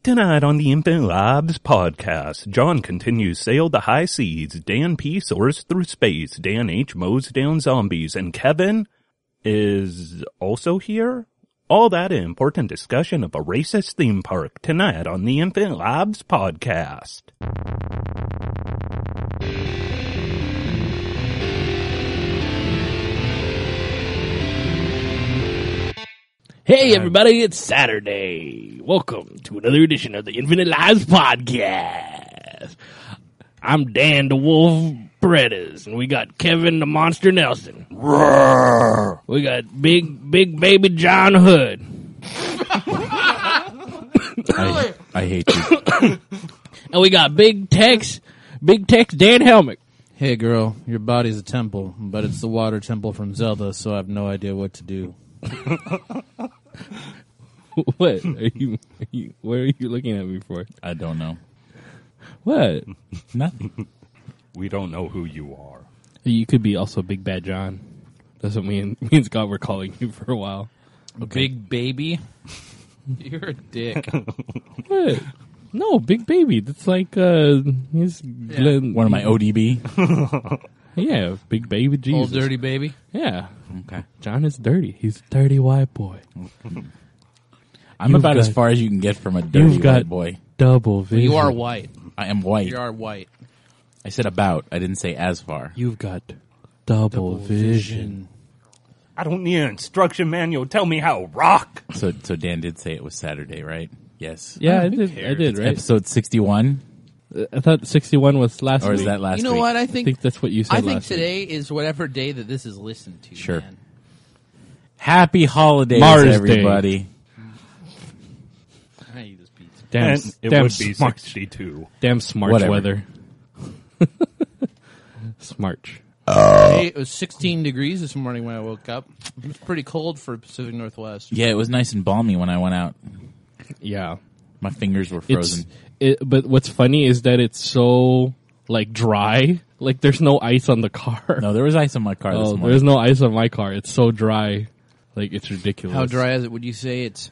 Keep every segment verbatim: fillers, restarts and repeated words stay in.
Tonight on the Infinite Labs podcast, John continues sail the high seas, Dan P. soars through space, Dan H. mows down zombies, and Kevin is also here? All that and important discussion of a racist theme park tonight on the Infinite Labs podcast. Hey everybody, it's Saturday. Welcome to another edition of the Infinite Lives Podcast. I'm Dan the Wolf Bretters, and we got Kevin the Monster Nelson. Roar. We got Big Big Baby John Hood. I, I hate you. And we got Big Tex, Big Tex Dan Helmick. Hey girl, your body's a temple, but it's the water temple from Zelda, so I have no idea what to do. What are you, are you? What are you looking at me for? I don't know. What? Nothing. We don't know who you are. You could be also Big Bad John. That's what me and, me and Scott were calling you for a while. Okay. Big baby? You're a dick. What? No, Big Baby. That's like uh, he's Yeah. Glenn, One of my O D B? Yeah, Big Baby Jesus. Old dirty baby? Yeah. Okay. John is dirty. He's a dirty white boy. I'm You've about got- as far as you can get from a dirty You've got white boy. double vision. You are white. I am white. You are white. I said about. I didn't say as far. You've got double, vision. I don't need an instruction manual. Tell me how to rock. So, so Dan did say it was Saturday, right? Yes. Yeah, I did. I did, right? Episode sixty-one? I thought sixty-one was last Or week. is that last You know week? what? I I think think that's what you said I think last today is whatever day that this is listened to. Sure. Man. Happy holidays, Mars Day. everybody. I eat this pizza. week. Damn, and it damn would be smart, sixty-two. damn smart Whatever. weather. Smart. Hey, it was sixteen degrees this morning when I woke up. It was pretty cold for Pacific Northwest. Yeah, it was nice and balmy when I went out. Yeah. My fingers were It's, frozen. it, but what's funny is that it's so like dry. Like there's no ice on the car. No, there was ice on my car this Oh, morning. there's no ice on my car. It's so dry. Like it's ridiculous. How dry is it? Would you say it's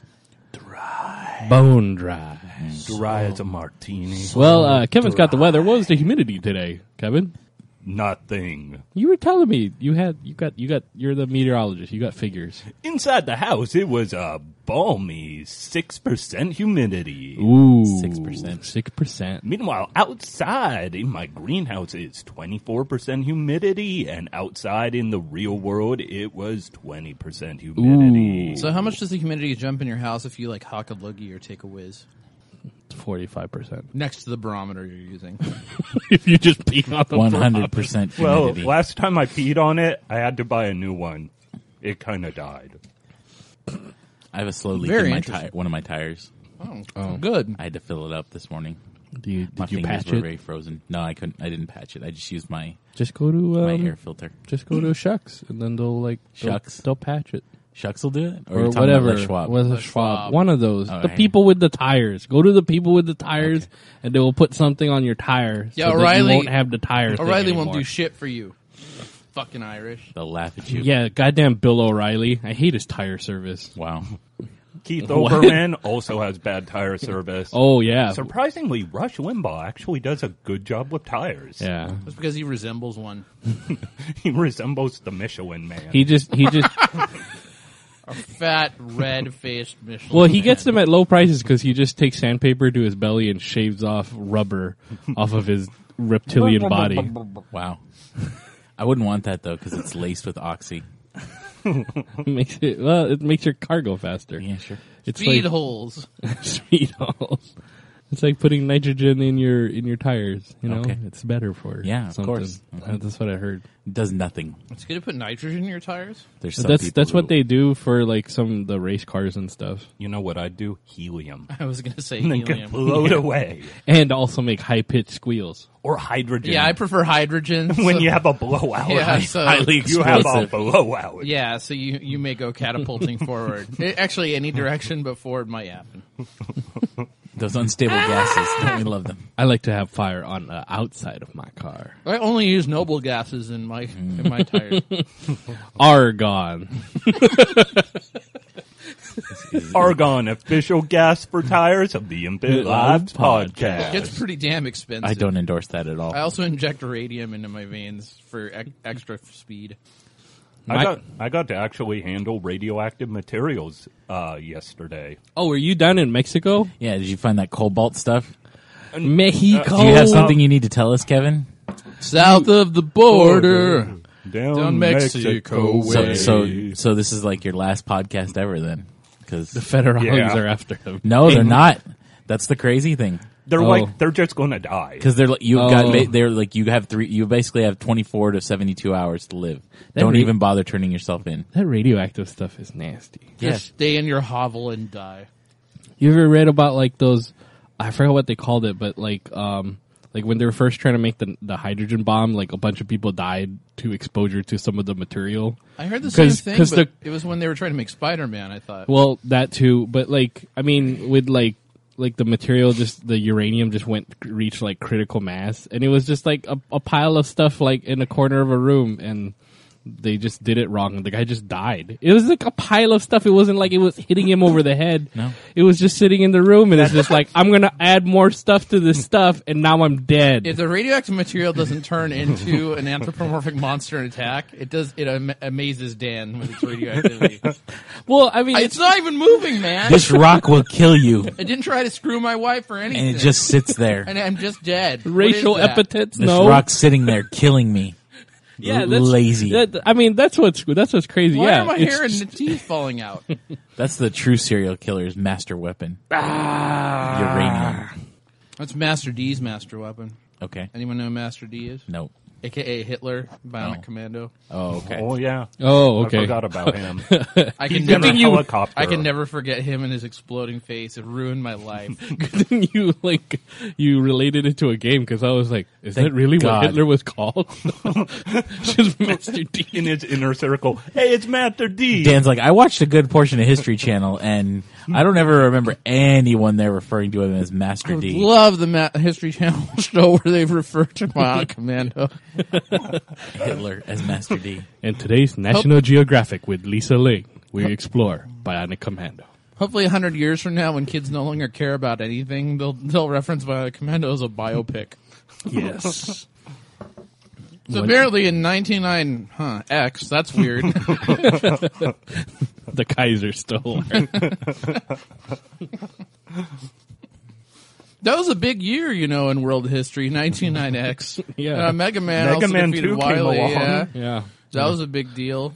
Bone dry. Dry as a martini. Well, uh, Kevin's got the weather. What was the humidity today, Kevin? Nothing. You were telling me you had you got you got you're the meteorologist. You got figures. Inside the house, it was a balmy six percent humidity. Ooh, Six percent. Six percent. Meanwhile, outside in my greenhouse, it's twenty-four percent humidity, and outside in the real world, it was twenty percent humidity. Ooh. so? How much does the humidity jump in your house if you like hawk a loogie or take a whiz Forty-five percent. next to the barometer you're using? If you just pee on the One hundred percent Well, humidity. last time I peed on it, I had to buy a new one. It kind of died. I have a slow leak Very in my interesting. tire, one of my tires. Oh, Oh. good. I had to fill it up this morning. Do you, My did you fingers patch were it? very frozen. No, I couldn't. I didn't patch it. I just used my Just go to my um, air filter. just go to Shucks, and then they'll like they'll- Shucks? They'll patch it. Shucks will do it, Or you're talking whatever. About Les Schwab? Was Les a Schwab. Schwab. One of those. All the right. people with the tires. Go to the people with the tires, and they will put something on your tire. Yeah, so that O'Reilly- you won't have the tire. thing O'Reilly won't anymore. do shit for you. Fucking Irish. They'll laugh at you. Yeah, goddamn Bill O'Reilly. I hate his tire service. Wow. Keith What? Olbermann also has bad tire service. Oh yeah, Surprisingly, Rush Limbaugh actually does a good job with tires. yeah. That's because he resembles one. He resembles the Michelin Man. He just he just A fat, red-faced Michelin. well he gets Man. them at low prices because he just takes sandpaper to his belly and shaves off rubber off of his reptilian body. Wow. I wouldn't want that though because it's laced with oxy. makes it well. It makes your car go faster. Yeah, sure. It's Speed like holes. speed holes. It's like putting nitrogen in your in your tires. You know, Okay. it's better for Yeah, of something. course. Uh, That's what I heard. It does nothing. It's good to put nitrogen in your tires. There's some That's people that's what who- they do for like some of the race cars and stuff, You know what I'd do? Helium. I was gonna say And then get helium. blown away. and also make high pitched squeals. Or hydrogen. Yeah, I prefer hydrogen. when so- you have a blowout. Yeah, so- highly you have a explosive. blowout. Yeah, so you, you may go catapulting forward. It- actually, any direction but forward might happen. Those unstable gases. Don't we love them? I like to have fire on the outside of my car. I only use noble gases in my in my tires. Argon. Argon, official gas for tires of the Infinite Lives podcast. It gets pretty damn expensive. I don't endorse that at all. I also inject radium into my veins for ec- extra speed. I got I got to actually handle radioactive materials uh, yesterday. Oh, were you down in Mexico? Yeah, did you find that cobalt stuff? Mexico. Do you have something you need to tell us, Kevin? South of the border. Down, Down Mexico Mexico So, way. so, so this is like your last podcast ever, then? Because The federales Yeah. are after him. no, they're not. That's the crazy thing. they're Oh. like they're just gonna die. Because they're like you've Oh. got ba- they're like you have three. You basically have twenty four to seventy two hours to live. That Don't re- even bother turning yourself in. That radioactive stuff is nasty. Just stay in your hovel and die. You ever read about like those? I forgot what they called it, but like, um, like when they were first trying to make the the hydrogen bomb, like a bunch of people died to exposure to some of the material. I heard the same 'Cause- thing, 'cause but the- it was when they were trying to make Spider-Man, I thought. Well, that too, but like, I mean, with like, like the material, just the uranium just went reached like critical mass, and it was just like a, a pile of stuff like in a corner of a room, and they just did it wrong. The guy just died. It was like a pile of stuff. It wasn't like it was hitting him over the head. No. It was just sitting in the room, and it's just like, I'm gonna add more stuff to this stuff, and now I'm dead. If the radioactive material doesn't turn into an anthropomorphic monster and attack, it does. It am- amazes Dan with its radioactivity. Well, I mean, It's not even moving, man. This rock will kill you, I didn't try to screw my wife or anything. and it just sits there. and I'm just dead. What racial is that? epithets. This No, rock's sitting there killing me. yeah, L- that's lazy. That, I mean, that's what's that's what's crazy. Why yeah, are my it's hair and just- the teeth falling out? That's the true serial killer's master weapon. Uranium. That's Master D's master weapon. Okay. Anyone know who Master D is? No. A K A Hitler, Bionic No. Commando. Oh, okay. Oh yeah. Oh, I okay. forgot about him. I He's can in never, a helicopter. I can never forget him and his exploding face. It ruined my life. Then you like you related it to a game because I was like, is Thank that really God. what Hitler was called? Just Master D. in his inner circle. Hey, it's Master D. Dan's like, I watched a good portion of History Channel, and I don't ever remember anyone there referring to him as Master D. Love the Ma- History Channel show where they refer to Bionic Commando. Hitler as Master D. And today's National Geographic with Lisa Ling, we explore Bionic Commando. Hopefully, a hundred years from now, when kids no longer care about anything, they'll they'll reference Bionic Commando as a biopic. Yes. So apparently, in ninety-nine, huh? X. That's weird. The Kaiser stole. That was a big year, you know, in world history. ninety-nine X. Yeah. Uh, Mega Man Mega also Man defeated two came Wily. along. Yeah. Yeah. That was a big deal.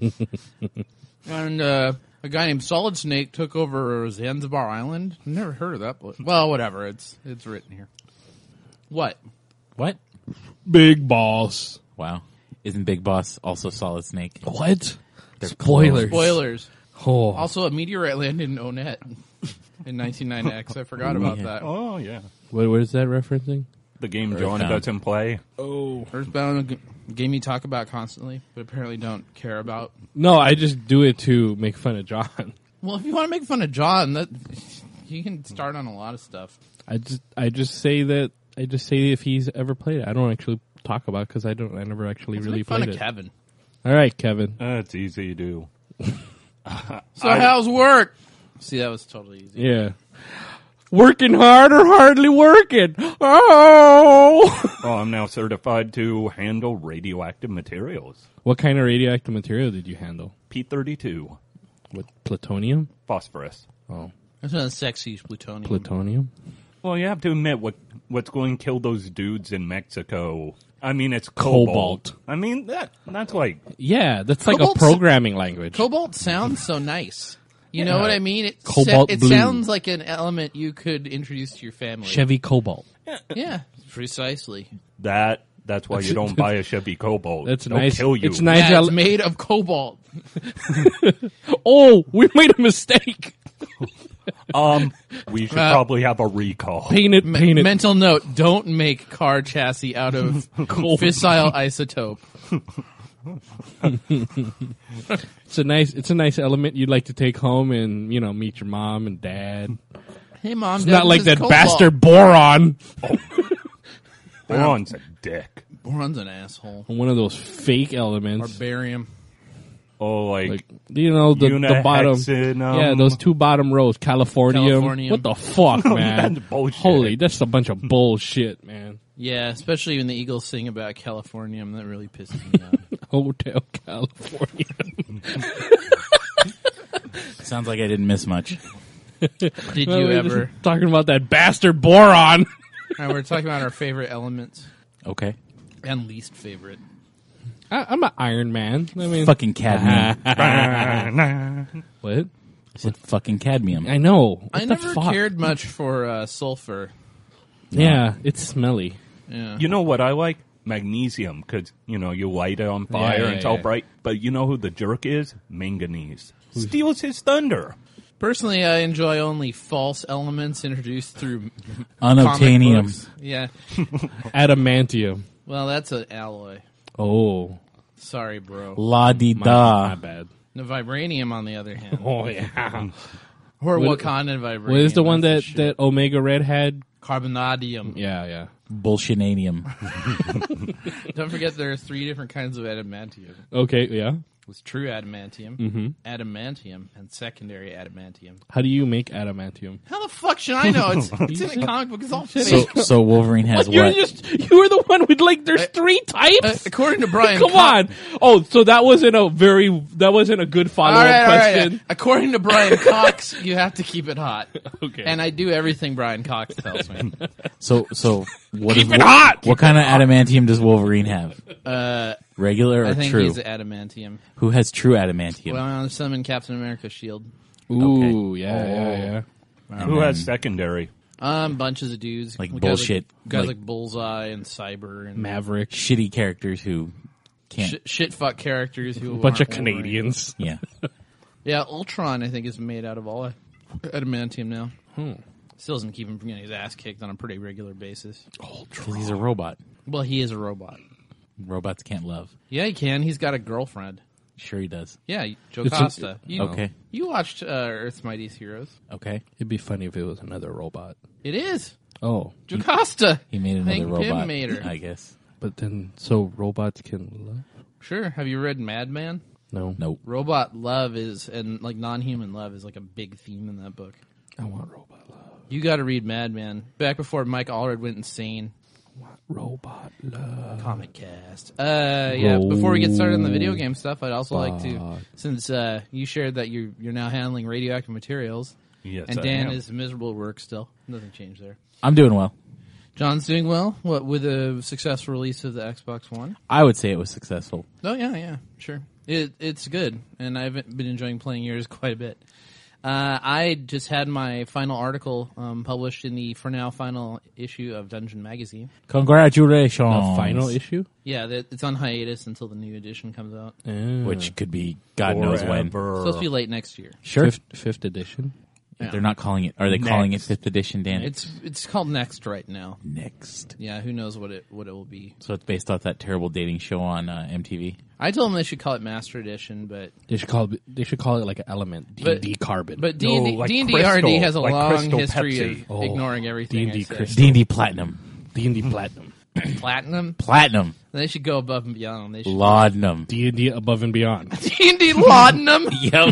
And uh, a guy named Solid Snake took over Zanzibar Island. Never heard of that place. Well, whatever. It's it's written here. What? What? Big Boss. Wow. Isn't Big Boss also Solid Snake? What? They're Spoilers. Spoilers. Oh. Also, a meteorite landed in Onet in ninety-nine X. I forgot about that. Oh yeah. What, what is that referencing? The game John Earthbound. doesn't play. Oh. Earthbound, a g- game you talk about constantly, but apparently don't care about. No, I just do it to make fun of John. Well, if you want to make fun of John, that you can start on a lot of stuff. I just I just say that I just say if he's ever played it. I don't actually talk about because I don't I never actually Let's really make fun played of it. Kevin. All right, Kevin. That's easy to do. So how's work? See, that was totally easy. Yeah. Working hard or hardly working? Oh! Oh, I'm now certified to handle radioactive materials. What kind of radioactive material did you handle? P thirty-two. What, plutonium? Phosphorus. Oh, That's not sexy plutonium. plutonium? Well, you have to admit what what's going to kill those dudes in Mexico. I mean, it's cobalt. Cobalt. I mean, that that's like Yeah, that's like Cobalt's- a programming language. Cobalt sounds so nice. You know Yeah. what I mean? It, Cobalt it blue. sounds like an element you could introduce to your family. Chevy Cobalt. Yeah, precisely. that. That's why you don't buy a Chevy Cobalt. That's They'll nice. kill you. It's nice. Yeah, it's made of cobalt. Oh, we made a mistake. Um, we should Uh, probably have a recall. Paint it, Me- paint it. mental note: don't make car chassis out of fissile isotope. It's a nice, it's a nice element you'd like to take home and, you know, meet your mom and dad. Hey, mom, It's Dad, not like this is that cobalt. bastard boron. Boron's a dick. Boron's an asshole. One of those fake elements. Or barium. Oh, like, Like, you know, the, the bottom. Unihexinum. Yeah, those two bottom rows. Californium. Californium. What the fuck, man? That's bullshit. Holy, that's a bunch of bullshit, man. Yeah, especially when the Eagles sing about California, that really pisses me off. Hotel California. Sounds like I didn't miss much. Did Well, you we're just ever? talking about that bastard boron? All right, we're talking about our favorite elements Okay. and least favorite. I, I'm an Iron Man. I mean, Fucking cadmium. what? I said fucking cadmium. I know. What I the never fuck? cared much for uh, sulfur. Yeah, it's smelly. Yeah. You know what I like? Magnesium, because, you know, you light it on fire Yeah, and it's yeah, all yeah. bright. But you know who the jerk is? Manganese. Steals his thunder. Personally, I enjoy only false elements introduced through comic Unobtainium. books. Yeah. Adamantium. Well, that's an alloy. Oh, Sorry, bro. La di my, da. my bad. The vibranium, on the other hand, Oh yeah. or What- Wakandan vibranium. What is the one that, that's the that shit. Omega Red had? Carbonadium? Yeah, yeah. Bullshitanium. Don't forget there are three different kinds of adamantium. Okay, yeah. There's true adamantium, Mm-hmm. adamantium, and secondary adamantium. How do you make adamantium? How the fuck should I know? It's, it's in a comic book. It's all So, fake. so Wolverine has You're what? just you were the one with like there's three Uh, types. according to Brian, Come Co- on. Oh, so that wasn't a very that wasn't a good follow All up right, all right, question. yeah. According to Brian Cox, you have to keep it hot. Okay. And I do everything Brian Cox tells me. So, so what Keep is it Wo- hot! What kind of adamantium does Wolverine have? Uh, Regular or I think true? he's adamantium. Who has true adamantium? Well, I'm summon Captain America's shield. Ooh, yeah, yeah, yeah. And Who has then- secondary? Um, bunches of dudes Like Guys bullshit, guys like- like, Bullseye and Cyber and Maverick. shitty characters who can't. sh- shit fuck characters who A bunch of aren't Wolverine. Canadians. Yeah. Yeah, Ultron I think is made out of all adamantium now. Hmm. Still doesn't keep him from getting his ass kicked on a pretty regular basis. Because he's a robot. Well, he is a robot. Robots can't love. Yeah, he can. He's got a girlfriend. Sure, he does. Yeah, Joe It's a- Costa. you, Okay. You watched uh, Earth's Mightiest Heroes. Okay. It'd be funny if it was another robot. It is. Oh, Joe Costa. He made another Hank Pym robot. made her. I guess. but then so robots can love? Sure. Have you read Madman? No, Nope. Robot love is, and like non-human love is like a big theme in that book. I want robot love. You got to read Madman. Back before Mike Allred went insane. Robot love. Comic cast. Uh, yeah. Before we get started on the video game stuff, I'd also like to, Robot. since uh, you shared that you're you're now handling radioactive materials, Yes, and I Dan am. is miserable at work still. Nothing changed there. I'm doing well. John's doing well. What with the successful release of the Xbox One? I would say it was successful. Oh yeah, yeah, sure. It it's good, and I've been enjoying playing yours quite a bit. Uh, I just had my final article um, published in the for now final issue of Dungeon Magazine. Congratulations. The final issue? Yeah, that, it's on hiatus until the new edition comes out. Which could be God knows when. Forever. It's supposed to be late next year. Sure. Fifth, fifth edition. Yeah. They're not calling it. Are they calling it Next. fifth edition, Dan? It's it's called Next right now. next. Yeah, who knows what it what it will be. So it's based off that terrible dating show on uh, M T V. I told them they should call it Master Edition, but They should call it. They should call it like an element. D But- and D carbon. but D and D No, like D and D R and D Crystal, has a like long Crystal history Pepsi. of Oh, ignoring everything. D and D I say. Crystal. D and D Platinum. D and D platinum. Platinum. Platinum. They should go above and beyond. They should Laudanum. D and D above and beyond. D and D Laudanum. Yep.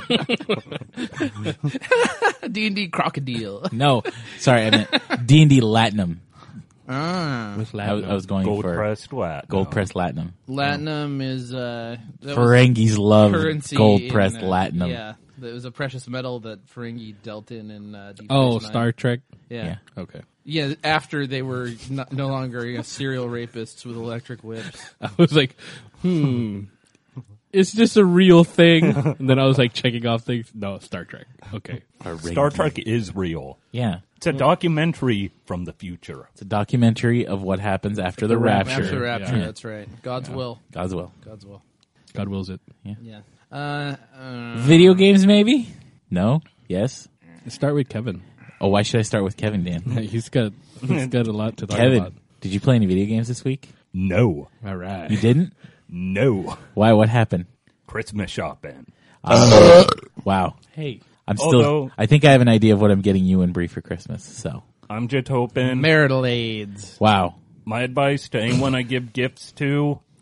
D and D Crocodile. No, sorry, I meant D and D Latinum. Ah. What's I was, I was going Gold for pressed what? gold pressed Latinum. Latinum is uh that was Ferengis love currency gold in, pressed uh, Latinum. Yeah. It was a precious metal that Ferengi dealt in in uh, Deep Oh, Space Nine. Star Trek. Yeah. Yeah. Okay. Yeah, after they were no, no longer you know, serial rapists with electric whips. I was like, hmm, is this a real thing? And then I was like checking off things. No, Star Trek. Okay. Star Trek is real. Yeah. It's a documentary from the future. It's a documentary of what happens after the rapture. After Rapture, Yeah. that's right. God's will. God's will. God's will. God wills it. Yeah. Uh, uh, Video games, maybe? No? Yes? Start with Kevin. Oh, why should I start with Kevin, Dan? He's got he's got a lot to talk Kevin, about. did you play any video games this week? No. All right. You didn't? No. Why? What happened? Christmas shopping. Wow. Hey. I'm still. Although- I think I have an idea of what I'm getting you and Bree for Christmas. So, I'm just hoping. marital aids. wow. My advice to anyone I give gifts to,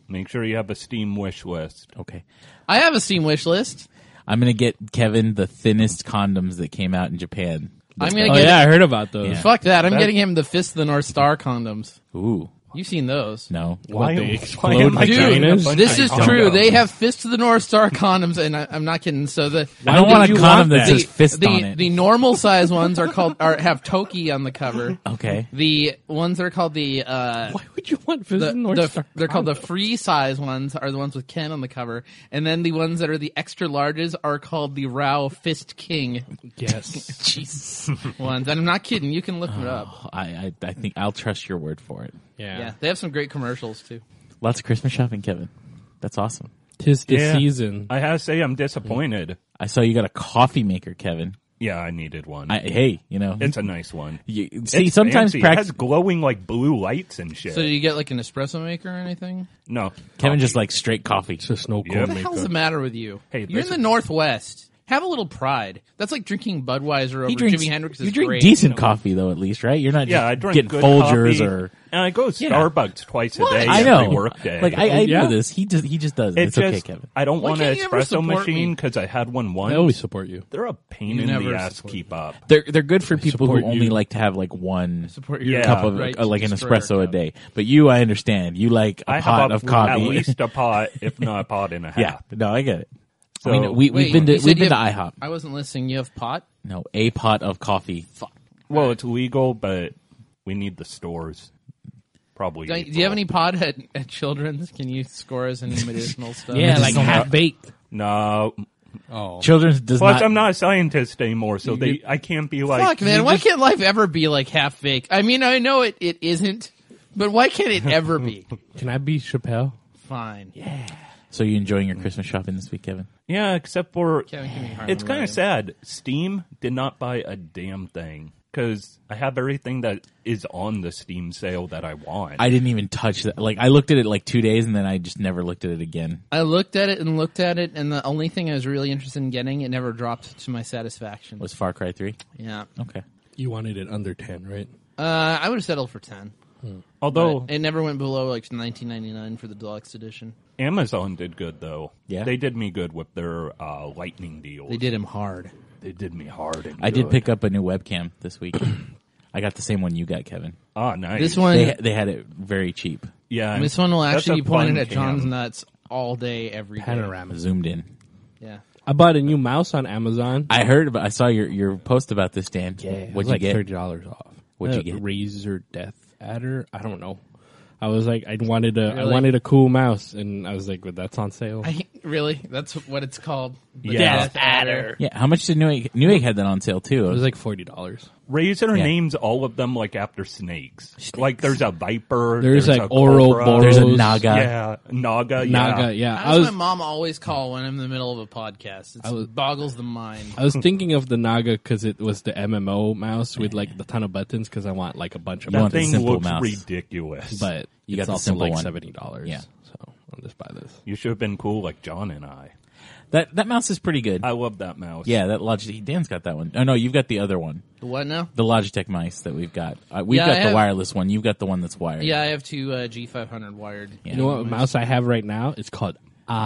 Make sure you have a Steam wish list. Okay. I have a Steam wish list. I'm going to get Kevin the thinnest condoms that came out in Japan. I'm gonna Oh get. yeah, I heard about those. Yeah. Fuck that! I'm That- getting him the Fist of the North Star condoms. Ooh. You've seen those. No. What, they why explode am I Dude, getting a vaginas? bunch this of is condoms? true. They have Fist of the North Star condoms, and I, I'm not kidding. So the I don't Why want would a you condom want that that? says fist the, on it. the normal size ones are called are have Toki on the cover. Okay. The ones that are called the uh, Why would you want Fist the, of North the- Star? they're called the free size ones are the ones with Ken on the cover, and then the ones that are the extra larges are called the Rao Fist King Yes. Jesus ones. And I'm not kidding. You can look it up. I, I I think I'll trust your word for it. Yeah. Yeah, they have some great commercials too. Lots of Christmas shopping, Kevin. That's awesome. Tis the Yeah. season. I have to say I'm disappointed. I saw you got a coffee maker, Kevin. Yeah, I needed one. I, hey, you know, it's a nice one. you, see, It's sometimes fancy. It practice. has glowing like blue lights and shit. So do you get like an espresso maker or anything? no, Kevin coffee. just like straight coffee. It's a snow Yeah. cone What the hell's the maker. matter with you? Hey, You're in listen- the Northwest. Have a little pride. That's like drinking Budweiser over He drinks, Jimi Hendrix. Is you drink great. decent You know? coffee though, at least, right? You're not Yeah, just I drink getting good Folgers coffee, or. and I go to Yeah. Starbucks twice a day I every know. work day. Like I, I Oh, yeah. know this. He just he just does. It. it's It's okay, just Kevin. I don't Why want an can't you ever espresso support machine me? because I had one once. I always support you. They're a pain You in never the ass to support keep up. They're they're good for people who support only you. like to have like one Support your Yeah. cup of right uh, like to an destroy our espresso a cup. day. But you, I understand. You like a I pot have of a, coffee. at least a pot, if not a pot and a half. yeah, no, I get it. So, I mean, we, Wait, we've been to you said we've you been to have- IHOP. I wasn't listening. You have pot? No, a pot of coffee. well, it's legal, but we need the stores. Probably. Do you have any pot at, at Children's? Can you score us any medicinal stuff? Yeah, just like don't half know. baked. No. Oh. Children's does Plus, not. I'm not a scientist anymore, so they I can't be like. Fuck, man. you Why just- can't life ever be like half baked? I mean, I know it, it isn't, but why can't it ever be? Can I be Chappelle? Fine. Yeah. So you enjoying your Christmas shopping this week, Kevin? Yeah, except for Kevin, give me a hard it's kind time. of sad. Steam did not buy a damn thing because I have everything that is on the Steam sale that I want. I didn't even touch that. Like I looked at it like two days, and then I just never looked at it again. I looked at it and looked at it, and the only thing I was really interested in getting, it never dropped to my satisfaction. Was Far Cry three? Yeah. Okay. You wanted it under ten, right? Uh, I would have settled for ten. Although But it never went below like nineteen ninety-nine for the deluxe edition. Amazon did good though. Yeah? they did me good with their uh, lightning deals. They did him hard. They did me hard. And I did good. pick up a new webcam this week. I got the same one you got, Kevin. Ah, nice. This one, They they had it very cheap. yeah. this one will that's actually a be pointed fun at John's cam. nuts all day, every day. Panorama. Zoomed in. Yeah. I bought a new mouse on Amazon. I heard about. I saw your your post about this, Dan. Yeah, it was What'd you like get? thirty dollars off. What'd you Uh, get? Razer Death Adder. I don't know. I was like, I wanted a, I Really? wanted a cool mouse, and I was like, well, that's on sale. I, really? That's what it's called. The Yeah. Death Adder. Yeah, how much did Newegg? Newegg had that on sale too. It was like forty dollars. Razer Yeah. names all of them like after snakes. Like there's a viper. There's, like, a Ouroboros. cobra. There's a Naga. Yeah, Naga. Naga, Yeah. yeah. How I does was my mom always call when I'm in the middle of a podcast? It's, I was- it boggles the mind. I was thinking of the Naga because it was the M M O mouse with like the ton of buttons because I want like a bunch of You That want the buttons. thing simple looks mouse. ridiculous. But You it's got the also simple like one. seventy dollars. Yeah. So I'll just buy this. you should have been cool like John and I. That that mouse is pretty good. I love that mouse. yeah, that Logitech. Dan's got that one. Oh no, you've got the other one, The what now? the Logitech mice that we've got. Uh, we've Yeah, got I the have- wireless one. You've got the one that's wired. Yeah, I have two uh, G five hundred wired. Yeah. You know what mouse I have right now? It's called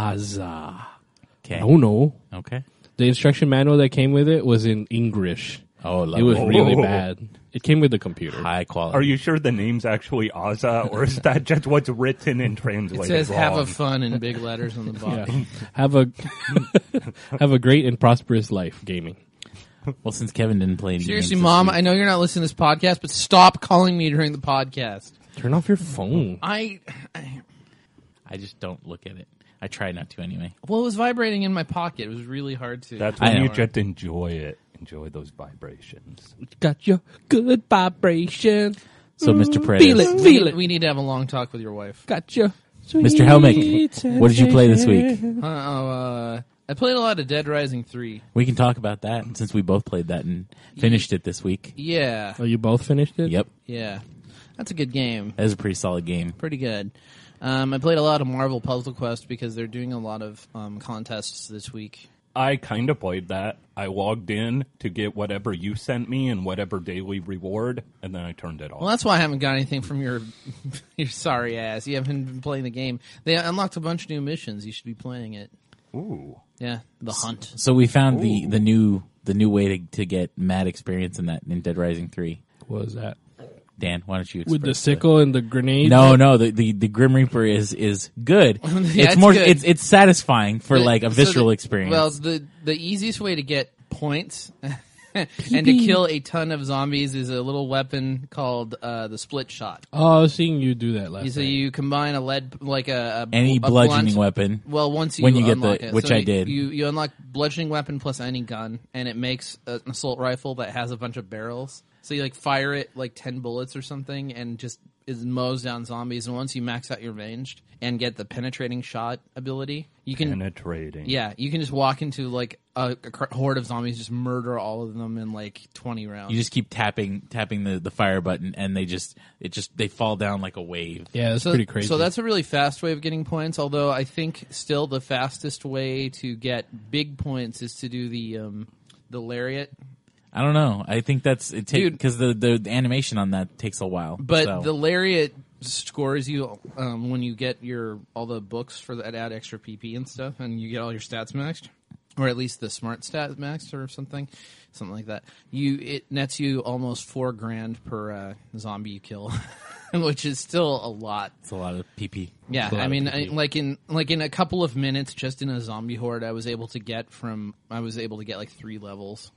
Aza. Okay. Oh no. Okay. The instruction manual that came with it was in English. Oh, It was lovely. really Oh. bad. It came with the computer. High quality. Are you sure the name's actually Aza, or is that just what's written and It translated says wrong? "Have a fun" in big letters on the bottom. Yeah. have a have a great and prosperous life gaming. Well, since Kevin didn't play any Seriously, games this Mom, week- I know you're not listening to this podcast, but stop calling me during the podcast. Turn off your phone. I, I I just don't look at it. I try not to anyway. well, it was vibrating in my pocket. It was really hard to. That's I when you know. just enjoy it. Enjoy those vibrations. Got your good vibration. So, Mister Perez, Feel it. we, Feel need, it. we need to have a long talk with your wife. Got your Mister Helmick, what did you play this week? Uh, uh, I played a lot of Dead Rising three. We can talk about that since we both played that and finished it this week. Yeah, Oh, you both finished it? Yep, yeah, that's a good game. that was a pretty solid game. Pretty good. Um, I played a lot of Marvel Puzzle Quest because they're doing a lot of um, contests this week. I kind of played that. I logged in to get whatever you sent me and whatever daily reward, and then I turned it off. Well, that's why I haven't got anything from your your sorry ass. You haven't been playing the game. They unlocked a bunch of new missions. You should be playing it. Ooh. Yeah, the hunt. So we found the, Ooh. the new the new way to, to get mad experience in that in Dead Rising three. What was that? Dan, why don't you express With the it? sickle and the grenade? No, no, the, the, the Grim Reaper is, is good. Yeah, it's, it's more good. it's it's satisfying for The- like a so visceral the- experience. Well, the the easiest way to get points and to kill a ton of zombies is a little weapon called uh, the split shot. Oh, I was seeing you do that last So night. you combine a lead like a, a Any a bludgeoning blunt- weapon. Well, once you when you get unlock the- it. which So I you- did. you you unlock bludgeoning weapon plus any gun, and it makes an assault rifle that has a bunch of barrels. So you like fire it like ten bullets or something, and just it mows down zombies. And once you max out your ranged and get the penetrating shot ability, you can Penetrating. yeah you can just walk into like a, a cr- horde of zombies, just murder all of them in like twenty rounds. You just keep tapping tapping the, the fire button and they just it just they fall down like a wave. yeah, that's so, pretty crazy. So that's a really fast way of getting points. Although I think still the fastest way to get big points is to do the um, the lariat. I don't know. I think that's it take Dude. because the, the the animation on that takes a while. But so. the lariat scores you um, when you get your all the books for that add extra P P and stuff, and you get all your stats maxed, or at least the smart stats maxed, or something, something like that. You it nets you almost four grand per uh, zombie you kill, which is still a lot. it's a lot of P P. Yeah, a lot I of mean, P P. I, like in like in a couple of minutes, just in a zombie horde, I was able to get from I was able to get like three levels.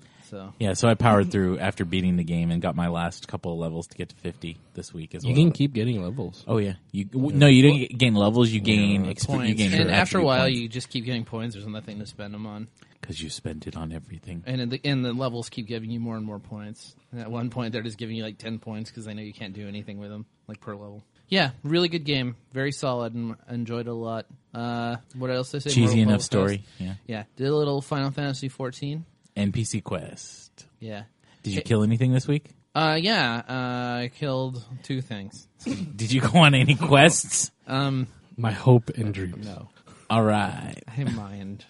So Yeah, so I powered through after beating the game and got my last couple of levels to get to fifty this week as you well. can keep getting levels. Oh yeah, you w- no, you don't gain levels. You gain exp- points, You gain and your after a attribute while, points. you just keep getting points. There's nothing to spend them on, because you spent it on everything. and in the and the levels keep giving you more and more points. And at one point, they're just giving you like ten points because they know you can't do anything with them, like per level. Yeah, really good game, very solid, and I enjoyed it a lot. Uh, what else did I say? Cheesy Mortal enough Kombat story. Fest. Yeah. Yeah, did a little Final Fantasy fourteen. N P C quest. Yeah. Did you kill anything this week? Uh, yeah, uh, I killed two things. Did you go on any quests? Um, My hope and dreams. no, All right. I mined.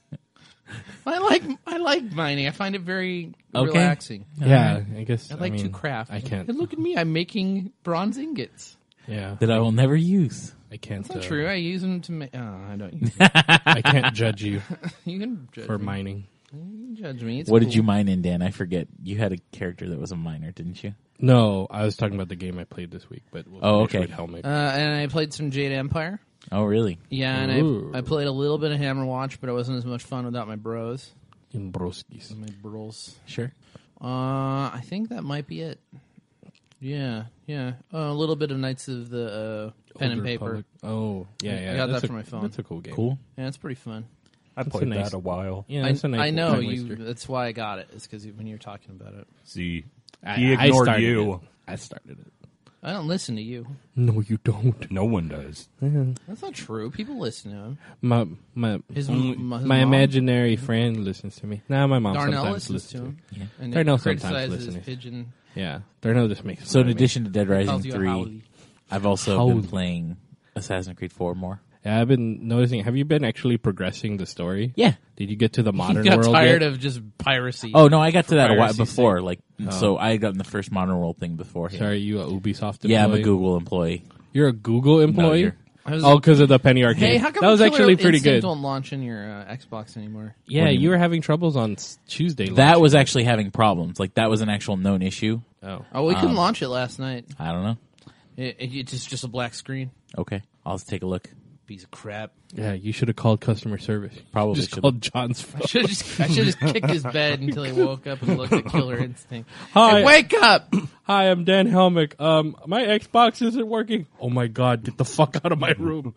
I like I like mining. I find it very Okay. relaxing. Yeah, I guess. I like mean, to craft. I can't. And look at me, I'm making bronze ingots. Yeah, That I will never use. I can't. That's not uh, true. I use them to make. Oh, I don't. Use I can't judge you you can judge for me. mining. You can judge me. It's What cool. did you mine in, Dan? I forget. You had a character that was a miner, didn't you? No, I was talking about the game I played this week. But we'll Oh, finish okay. with Helmet. Uh, and I played some Jade Empire. Oh, really? Yeah, and Ooh. I I played a little bit of Hammer Watch, but it wasn't as much fun without my bros. In Broskis. My bros. Sure. Uh, I think that might be it. Yeah, yeah. Uh, a little bit of Knights of the uh, Pen and Old Paper. Republic. Oh, yeah, I yeah. got that's that a, for my phone. That's a cool game. Cool. Yeah, it's pretty fun. I That's played a nice- that a while. Yeah, I, that's a nice I know time you. waster. That's why I got it. It's because when you're talking about it, See, I- he I ignored started you. it. I started it. I don't listen to you. No, you don't. No one does. That's not true. People listen to him. My my His, only- m- his my mom, imaginary friend listens to me. Nah, my mom Darnell sometimes listens to listens him. to me. And Darnell it sometimes criticizes listens. his pigeon. Yeah, Darnell just makes. So in fun of me. addition to Dead Rising Calls you a three, howdy. I've also Howdy. been playing Assassin's Creed four more. Yeah, I've been noticing. Have you been actually progressing the story? Yeah. Did you get to the He modern got world tired yet? of just piracy. Oh, no, I got to that a while piracy's before. sake. Like, so I got in the first Modern World thing before. Sorry, you a Ubisoft employee? Yeah, I'm a Google employee. You're a Google employee? you're- I was- Oh, because of the Penny Arcade. Hey, how come that was Killer actually pretty Instinct good. Don't launch in your uh, Xbox anymore. Yeah, What do you you were mean? having troubles on s- Tuesday. That launch. was actually having problems. Like, that was an actual known issue. Oh. Oh, we couldn't Um, launch it last night. I don't know. It, it, it's just, just a black screen. Okay. I'll just take a look. Piece of crap. Yeah, you should have called customer service. Probably Just should. called John's phone. I should have just, I should have just kicked his bed until he woke up and looked at Killer Instinct. Hi. Hey, wake up! Hi, I'm Dan Helmick. Um, my Xbox isn't working. Oh my god, get the fuck out of my room.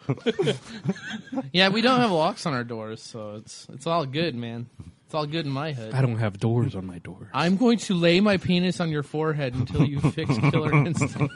Yeah, we don't have locks on our doors, so it's it's all good, man. It's all good in my head. I don't have doors on my door. I'm going to lay my penis on your forehead until you fix Killer Instinct.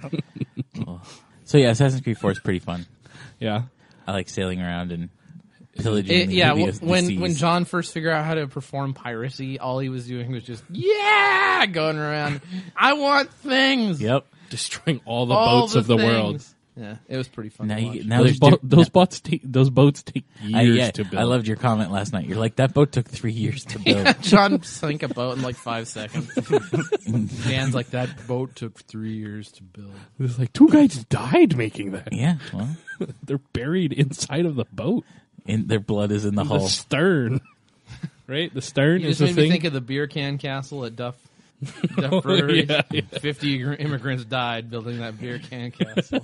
So, yeah, Assassin's Creed four is pretty fun. Yeah. I like sailing around and pillaging It, the, yeah, the, w- the when seas. when John first figured out how to perform piracy, all he was doing was just yeah, going around. I want things. Yep. Destroying all the all boats the of the things. world. Yeah, it was pretty fun. Now to you- watch. now Those, there's bo- diff- those boats take those boats take years I, yeah, to build. I loved your comment last night. You're like, that boat took three years to build. Yeah, John sank a boat in like five seconds. Dan's like, that boat took three years to build. It's like two guys died making that. Yeah, well, They're buried inside of the boat. in, their blood is in the The hull. stern, right? The stern You is just the made thing. me think of the beer can castle at Duff. Duff Oh, Brewery. yeah, yeah. Fifty immigrants died building that beer can castle.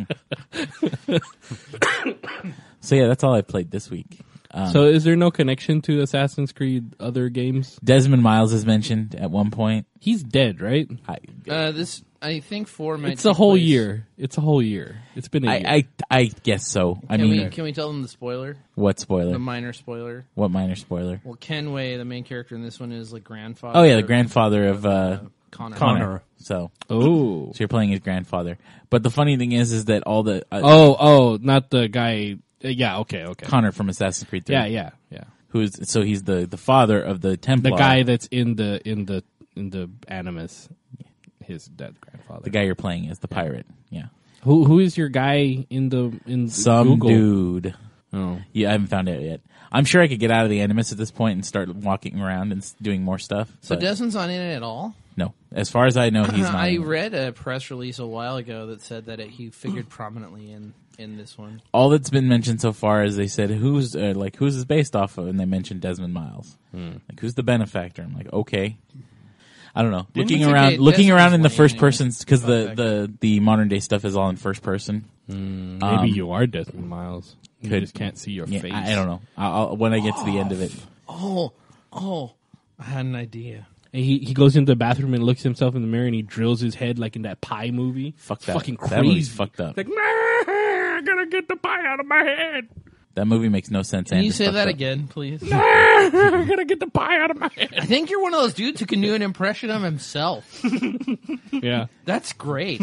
So yeah, that's all I played this week. Um, So, is there no connection to Assassin's Creed other games? Desmond Miles is mentioned at one point. He's dead, right? I, Uh, this, I think, four might. It's a take whole place. year. It's a whole year. It's been a year. I, I, I guess so. I Can mean, we can we tell them the spoiler, what the spoiler? minor spoiler? What minor spoiler? Well, Kenway, the main character in this one, is like grandfather. Oh yeah, the of, grandfather of uh, Connor. Connor. So, oh. so you're playing his grandfather. But the funny thing is, is that all the uh, Oh, oh, not the guy. uh, Yeah, okay, okay. Connor from Assassin's Creed three. Yeah, yeah, yeah. Who's so he's the the father of the The Templar. guy that's in the in the in the Animus, his dead grandfather. the guy you're playing is the pirate. Yeah, Who who is your guy in the in some Google? dude. Oh. Yeah, I haven't found it yet. I'm sure I could get out of the Animus at this point and start walking around and s- doing more stuff. So but Desmond's not in it at all. no, as far as I know, he's not. I in it. read a press release a while ago that said that it, he figured prominently in, in this one. All that's been mentioned so far is they said who's uh, like who's this based off of, and they mentioned Desmond Miles. Like who's the benefactor? I'm like, okay. I don't know. Didn't looking it's around, okay, looking Desmond's around in the funny first anyway. person because the, Benefactor. the the modern day stuff is all in first person. Maybe Um, you are Desmond Miles. You could- just can't see your Yeah, face. I, I don't know. I'll, I'll, when I get to the end of it, Oh, oh, I had an idea. And he he goes into the bathroom and looks at himself in the mirror and he drills his head like in that pie movie. fuck that. Fucking That movie's crazy. fucked up. Like, "Nah, I gotta get the pie out of my head. That movie makes no sense. Can and you it's say fucked that up. again, please? I gotta get the pie out of my head. I think you're one of those dudes who can do an impression of himself. Yeah. That's great.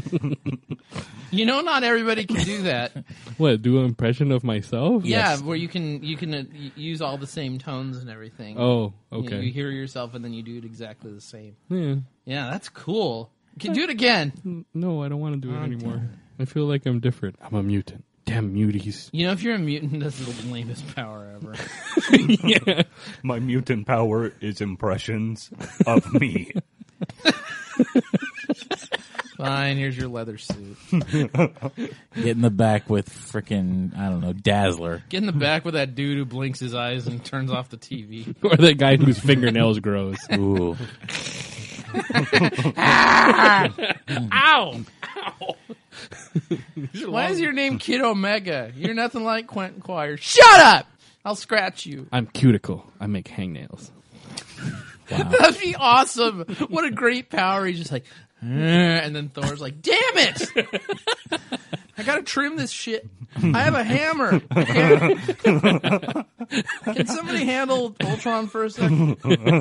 You know, not everybody can do that. What? Do an impression of myself? Yeah, Yes. where you can you can uh, y- use all the same tones and everything. Oh, You- okay. You, hear yourself and then you do it exactly the same. Yeah. Yeah, that's cool. Can do it again. No, I don't want to do it Oh, anymore. I feel like I'm different. I'm a mutant. Damn muties. You know, if you're a mutant, that's the lamest power ever. Yeah. My mutant power is impressions of me. Fine, here's your leather suit. Get in the back with frickin' I don't know Dazzler. Get in the back with that dude who blinks his eyes and turns off the T V. Or the guy whose fingernails grows. Ooh, Ow! Ow! Why is your name Kid Omega? You're nothing like Quentin Quire. Shut up! I'll scratch you. I'm cuticle. I make hangnails. That'd be awesome. What a great power. He's just like, "Eh," and then Thor's like, damn it! I gotta trim this shit. I have a hammer. Can somebody handle Ultron for a second?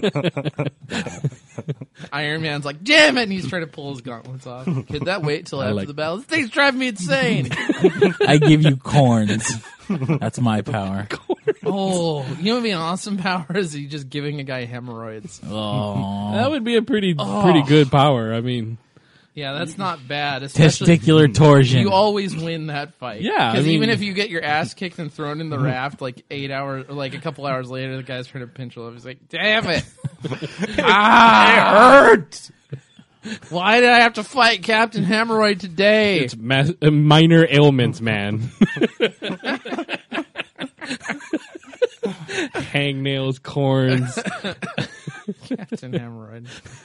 Iron Man's like, damn it! And he's trying to pull his gauntlets off. Could that wait till after like- the battle? This thing's driving me insane. I give you corns. That's my power. Oh, you know what would be an awesome power is he just giving a guy hemorrhoids. Oh, That would be a pretty Oh. pretty good power. I mean, Yeah, that's not bad. Especially testicular torsion. you always win that fight. Yeah, I because mean- even if you get your ass kicked and thrown in the raft, like eight hours, or like a couple hours later, the guy's trying to pinch you up. He's like, "Damn it! ah, it hurts. Why did I have to fight Captain Hemorrhoid today?" it's mas- uh, minor ailments, man. Hangnails, corns, Captain Hemorrhoid.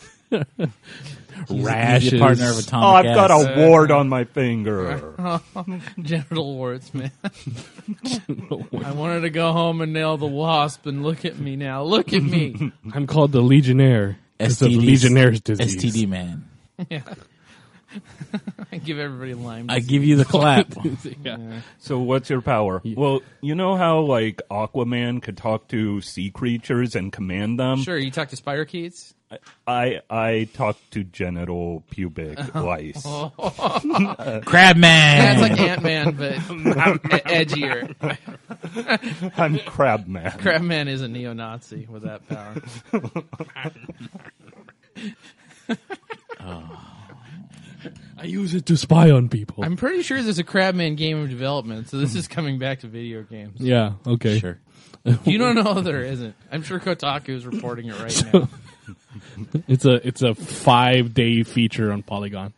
He's rashes. the partner of Atomic Oh, I've got Ass. a wart on my finger. Genital warts, man. I wanted to go home and nail the wasp, and look at me now. Look at me. I'm called the Legionnaire. It's the S T D Legionnaire's disease. S T D man. Yeah. I give everybody Lyme. I give you the clap. Yeah. So what's your power? Well, you know how like Aquaman could talk to sea creatures and command them? Sure, you talk to spirochetes? I I talk to genital pubic lice. Crab man. That's like Ant-Man, but e- edgier. I'm Crabman. Crabman is a neo-Nazi with that power. I use it to spy on people. I'm pretty sure there's a Crabman game of development, so this is coming back to video games. yeah, okay. Sure. You don't know there isn't. I'm sure Kotaku is reporting it right now. It's a it's a five day feature on Polygon.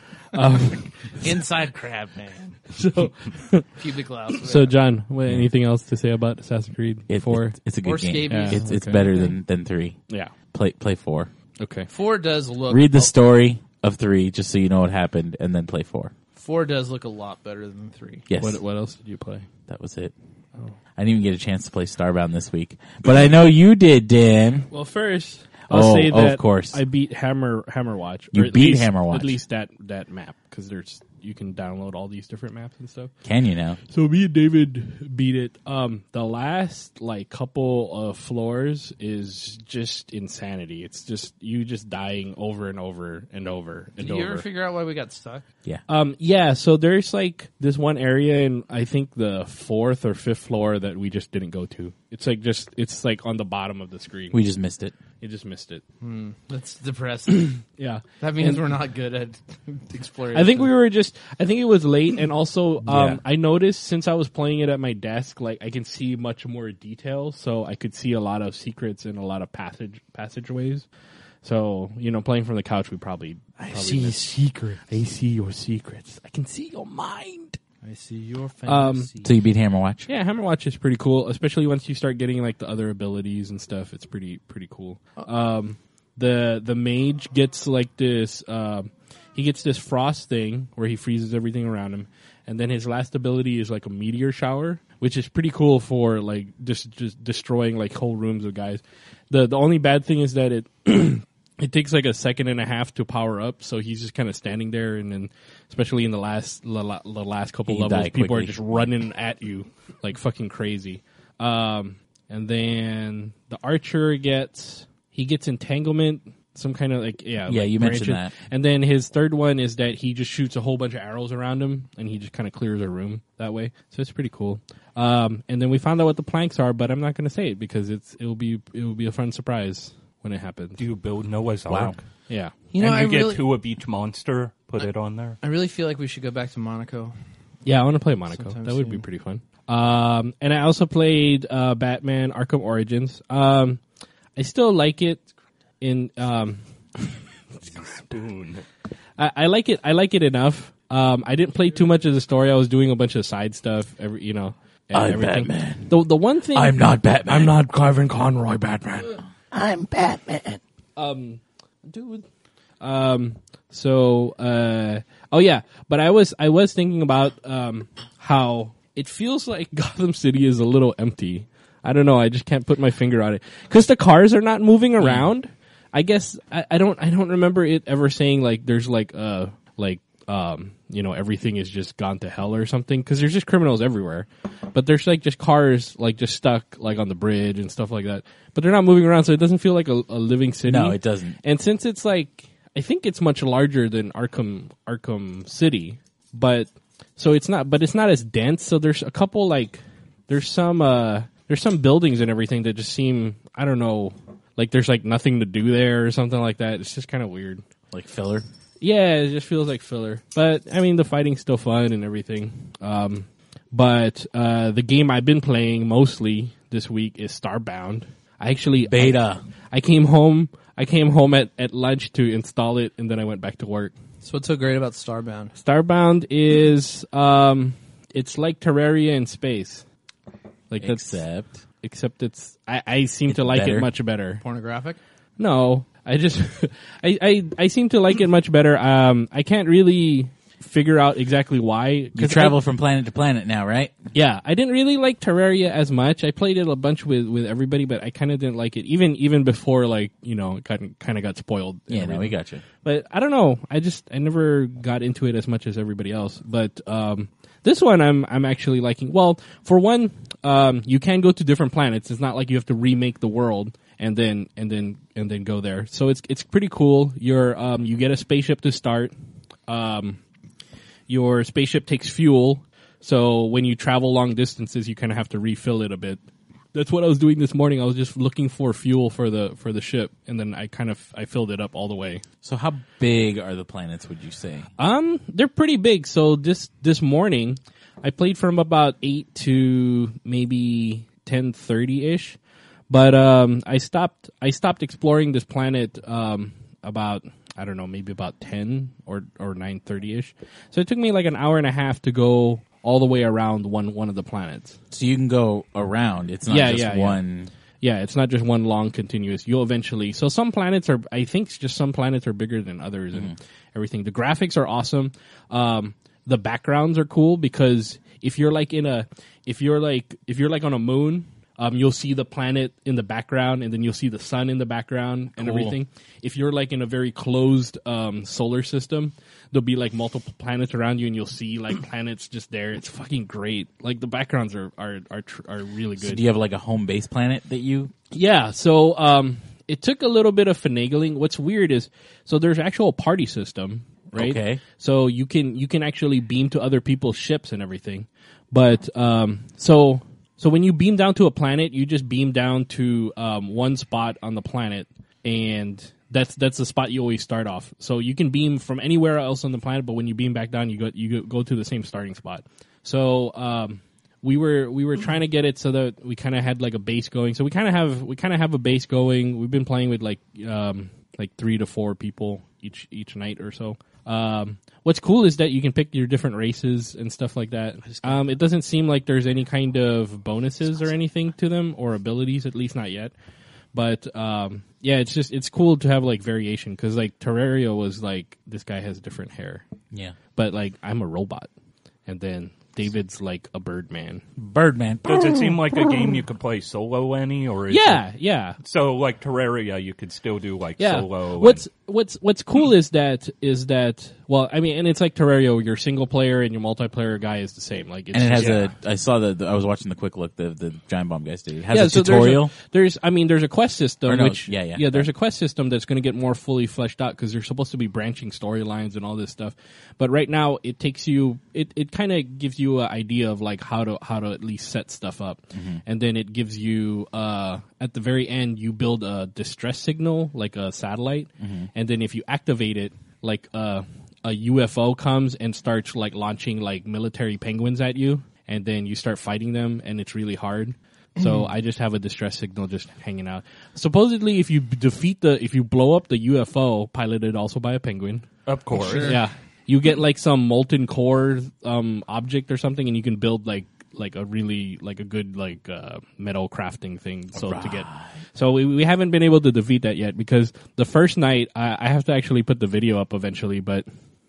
Inside Crabman. So, Pubic Louse. so John, what, anything else to say about Assassin's Creed It, four? it- it's a good Or game. scabies. Yeah. It's it's Okay. better than, than three. Yeah. Play play four. Okay. Four does look. Read the story of three just so you know what happened, and then play four. Four does look a lot better than three. Yes, What what else did you play? that was it. I didn't even get a chance to play Starbound this week, but I know you did, Dan. Well, first I'll Oh, say oh, of that course. I beat Hammer Hammerwatch. You or at beat least, Hammerwatch. At least that that map, because there's you can download all these different maps and stuff. Can you now? So me and David beat it. Um, the last like couple of floors is just insanity. It's just you just dying over and over and over and Did you over. ever figure out why we got stuck? Yeah. Um, yeah, so there's like this one area in I think the fourth or fifth floor that we just didn't go to. It's like just it's like on the bottom of the screen. We just missed it. you just missed it. That's depressing. Yeah. That means And- we're not good at exploring. I think we were just I think it was late and also um Yeah. I noticed since I was playing it at my desk like I can see much more detail, so I could see a lot of secrets and a lot of passage passageways. So, you know, playing from the couch we probably, probably see missed- secret. I see your secrets. I can see your mind. I see your Um, fantasy. So you beat Hammerwatch? Yeah, Hammerwatch is pretty cool, especially once you start getting like the other abilities and stuff. It's pretty pretty cool. Um, the the mage gets like this. Um, he gets this frost thing where he freezes everything around him, and then his last ability is like a meteor shower, which is pretty cool for like just just destroying like whole rooms of guys. The the only bad thing is that it. It takes like a second and a half to power up, so he's just kind of standing there, and then, especially in the last the la- the last couple You levels, die people are quickly. just running at you like fucking crazy. Um, and then the archer gets he gets entanglement, some kind of like yeah Yeah, like you mentioned branches. that. And then his third one is that he just shoots a whole bunch of arrows around him, and he just kind of clears a room that way. So it's pretty cool. Um, and then we found out what the planks are, but I'm not going to say it because it's it will be it will be a fun surprise when it happens. Do you build Noah's Wow. Ark? Yeah. you know, and you I get really, two of each monster, put it on there. I really feel like we should go back to Monaco. Yeah, I want to play Monaco. Sometime That would be soon. pretty fun. Um, and I also played uh, Batman Arkham Origins. Um, I still like it. In um, Spoon. I, I like it. I like it enough. Um, I didn't play too much of the story. I was doing a bunch of side stuff. Every you know, and I'm everything. Batman. The the one thing I'm not Batman. I'm not Kevin Conroy Batman. I'm Batman. Um, dude. Um. So. Uh. Oh yeah. But I was. I was thinking about um how it feels like Gotham City is a little empty. I don't know. I just can't put my finger on it because the cars are not moving around. I guess I, I don't. I don't remember it ever saying like there's like uh like um you know everything is just gone to hell or something because there's just criminals everywhere. But there's like just cars like just stuck like on the bridge and stuff like that. But they're not moving around, so it doesn't feel like a, a living city. No, it doesn't. And since it's like, I think it's much larger than Arkham Arkham City, but so it's not, but it's not as dense. So there's a couple like, there's some uh there's some buildings and everything that just seem, I don't know, like there's like nothing to do there or something like that. It's just kind of weird. Like filler? Yeah, it just feels like filler. But I mean, the fighting's still fun and everything. Um, but uh, the game I've been playing mostly this week is Starbound. I actually Beta. I, I came home. I came home at, at lunch to install it, and then I went back to work. So what's so great about Starbound? Starbound is um, it's like Terraria in space. Like that's Except. except it's I, I seem It's to like better. it much better. Pornographic? No, I just I, I I seem to like it much better. Um, I can't really figure out exactly why. You 'cause travel I- from planet to planet now, right? yeah, I didn't really like Terraria as much. I played it a bunch with, with everybody, but I kind of didn't like it even even before like you know it kind kind of got spoiled. and Yeah, no, we everything. got you. But I don't know. I just I never got into it as much as everybody else. But um, this one I'm I'm actually liking. Well, for one, um, you can go to different planets. It's not like you have to remake the world and then and then and then go there. So it's it's pretty cool. You're um, you get a spaceship to start. Um, your spaceship takes fuel, so when you travel long distances, you kind of have to refill it a bit. that's what I was doing this morning. I was just looking for fuel for the for the ship, and then I kind of I filled it up all the way. So how big are the planets, would you say? Um, they're pretty big. So this this morning, I played from about eight to maybe ten thirty ish, but um, I stopped I stopped exploring this planet um about I don't know maybe about ten or or nine thirty ish. So it took me like an hour and a half to go all the way around one one of the planets. So you can go around. It's not Yeah, just yeah, yeah. one. Yeah, it's not just one long continuous. You'll eventually. So some planets are. I think just some planets are bigger than others and everything. The graphics are awesome. Um, the backgrounds are cool because if you're like in a, if you're like if you're like on a moon, um, you'll see the planet in the background, and then you'll see the sun in the background and Cool. everything. If you're like in a very closed um, solar system, there'll be like multiple planets around you, and you'll see like planets just there. It's fucking great. Like the backgrounds are are are, tr- are really good. So do you have like a home base planet that you? Yeah, so um, it took a little bit of finagling. What's weird is, so there's actual party system, right? Okay. So you can you can actually beam to other people's ships and everything, but um, so so when you beam down to a planet, you just beam down to um, one spot on the planet, and that's that's the spot you always start off. So you can beam from anywhere else on the planet, but when you beam back down, you go you go, go to the same starting spot. So um, we were we were trying to get it so that we kind of had like a base going. So we kind of have we kind of have a base going. We've been playing with like um, like three to four people each each night or so. Um, what's cool is that you can pick your different races and stuff like that. Um, it doesn't seem like there's any kind of bonuses or anything to them or abilities, at least not yet. But um, yeah, it's just it's cool to have like variation because like Terraria was like this guy has different hair, Yeah. but like I'm a robot, and then David's like a bird man. Birdman. Does it seem like a game you could play solo any, or is Yeah, it, yeah. so like Terraria, you could still do like Yeah. solo. What's what's what's cool is that is that well, I mean, and it's like Terraria. Your single player and your multiplayer guy is the same. Like, it's And it has just- a. I saw the, the. I was watching the quick look. The the Giant Bomb guys did. It has yeah, a so tutorial. There's, a, there's, I mean, there's a quest system. Or no, which, yeah, yeah. yeah. There's a quest system that's going to get more fully fleshed out because there's supposed to be branching storylines and all this stuff. But right now, it takes you. It it kind of gives you an idea of like how to how to at least set stuff up, Mm-hmm. and then it gives you uh at the very end you build a distress signal like a satellite, Mm-hmm. and then if you activate it, like uh, a U F O comes and starts like launching like military penguins at you, and then you start fighting them, and it's really hard. So I just have a distress signal just hanging out. Supposedly, if you b- defeat the, if you blow up the U F O piloted also by a penguin, of course. yeah, you get like some molten core um, object or something, and you can build like like a really like a good like uh, metal crafting thing. So to get, so we we haven't been able to defeat that yet because the first night I, I have to actually put the video up eventually, but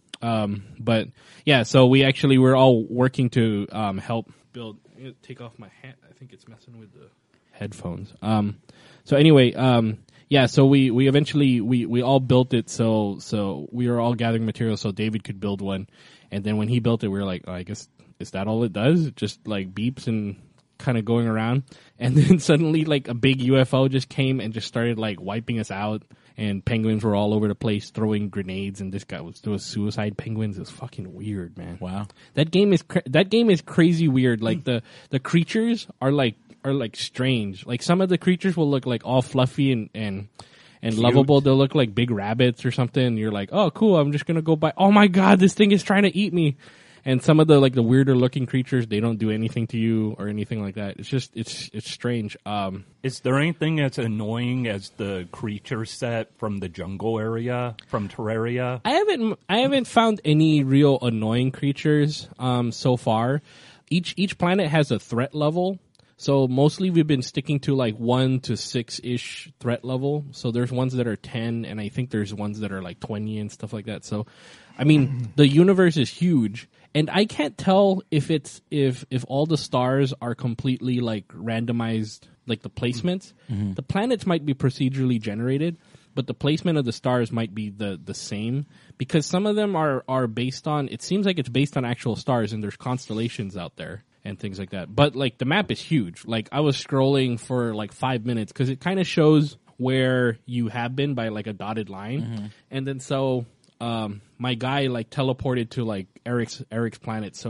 um, but yeah, so we actually we're all working to um, help build. I'm gonna take off my hat. I think it's messing with the headphones. Um, so anyway, um, yeah, so we, we eventually we, we all built it. So so we were all gathering materials so David could build one, and then when he built it, we were like, oh, I guess is that all it does? It just like beeps and kind of going around, and then suddenly like a big U F O just came and just started like wiping us out. And penguins were all over the place throwing grenades, and this guy was doing suicide penguins. It was fucking weird, man. Wow. That game is cra- that game is crazy weird. Like the the creatures are like are like strange. Like some of the creatures will look like all fluffy and and and lovable. They'll look like big rabbits or something. And you're like, oh, cool. I'm just gonna go by. Oh my god, this thing is trying to eat me. And some of the like the weirder looking creatures, they don't do anything to you or anything like that. It's just it's it's strange. Um, Is there anything as annoying as the creature set from the jungle area from Terraria? I haven't I haven't found any real annoying creatures um, so far. Each each planet has a threat level. So mostly we've been sticking to like one to six ish threat level. So there's ones that are ten, and I think there's ones that are like twenty and stuff like that. So, I mean, the universe is huge, and I can't tell if it's if if all the stars are completely like randomized, like the placements. The planets might be procedurally generated, but the placement of the stars might be the the same because some of them are are based on. It seems like it's based on actual stars, and there's constellations out there and things like that. But like the map is huge. Like I was scrolling for like five minutes because it kind of shows where you have been by like a dotted line, mm-hmm. and then so um, my guy like teleported to like Eric's Eric's planet. So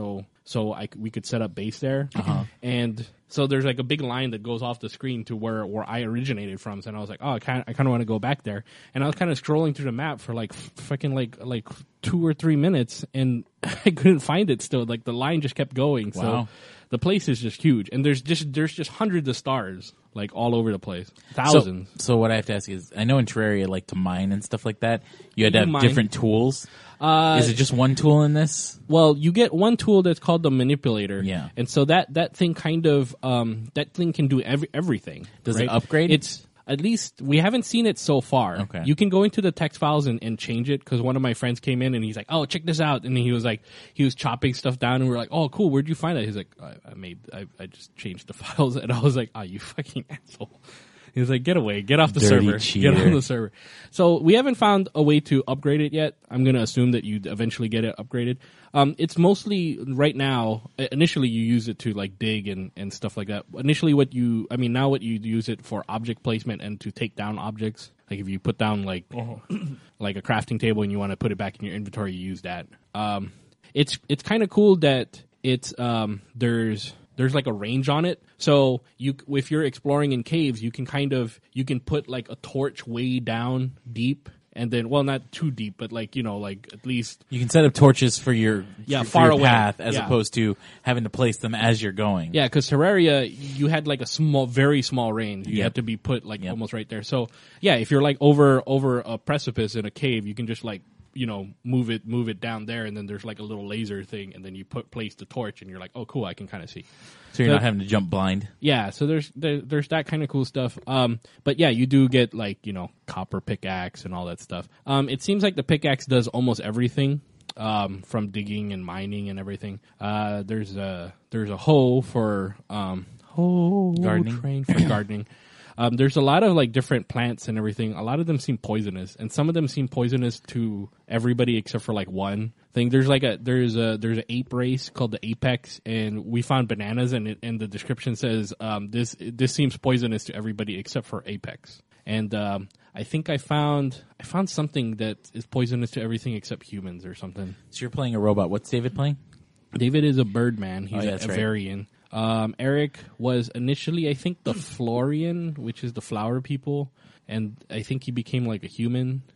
so I c- we could set up base there. Uh-huh. And so there's like a big line that goes off the screen to where where I originated from. So and I was like, oh, I kind I kind of want to go back there. And I was kind of scrolling through the map for like f- fucking like like two or three minutes, and I couldn't find it. Still, like the line just kept going. So Wow. the place is just huge, and there's just there's just hundreds of stars like all over the place, thousands. So, so what I have to ask is, I know in Terraria, like to mine and stuff like that, you had to You have mine. different tools. Uh, Is it just one tool in this? Well, you get one tool that's called the manipulator. Yeah. And so that, that thing kind of, um, that thing can do every, everything. Does it right? upgrade? It's, at least, we haven't seen it so far. Okay. You can go into the text files and, and change it, because one of my friends came in and he's like, oh, check this out. And he was like, he was chopping stuff down, and we are like, oh, cool, where'd you find that? He's like, I, I made, I, I just changed the files. And I was like, oh, you fucking asshole. He was like, get away, get off the Dirty server, cheater. get off the server. So we haven't found a way to upgrade it yet. I'm going to assume that you'd eventually get it upgraded. Um, it's mostly right now, initially you use it to like dig and, and stuff like that. Initially what you, I mean now what you use it for object placement and to take down objects. Like if you put down like, like a crafting table and you want to put it back in your inventory, you use that. Um, it's, it's kind of cool that it's, um, there's, There's like a range on it. So you, if you're exploring in caves, you can kind of, you can put like a torch way down deep, and then, well, not too deep, but like, you know, like at least. You can set up torches for your, Yeah, for far your away. path as Yeah. opposed to having to place them as you're going. Yeah, because Terraria, you had like a small, very small range. You Yep. had to be put like Yep. almost right there. So yeah, if you're like over, over a precipice in a cave, you can just like, you know, move it, move it down there, and then there's like a little laser thing, and then you put, place the torch, and you're like, oh cool, I can kind of see. So you're So- not having to jump blind. Yeah, so there's there, there's that kind of cool stuff. Um, but yeah, you do get like, you know, copper pickaxe and all that stuff. Um, it seems like the pickaxe does almost everything, um, from digging and mining and everything. Uh, there's a there's a hoe for um hoe Gardening. train for gardening. Um, there's a lot of like different plants and everything. A lot of them seem poisonous, and some of them seem poisonous to everybody except for like one thing. There's like a there's a there's an ape race called the Apex, and we found bananas, and it, and the description says um, this this seems poisonous to everybody except for Apex. And um, I think I found I found something that is poisonous to everything except humans or something. So you're playing a robot. What's David playing? David is a bird man. He's Oh, yeah, a that's right. Avarian. Um, Eric was initially, I think, the Florian, which is the flower people, and I think he became like a human.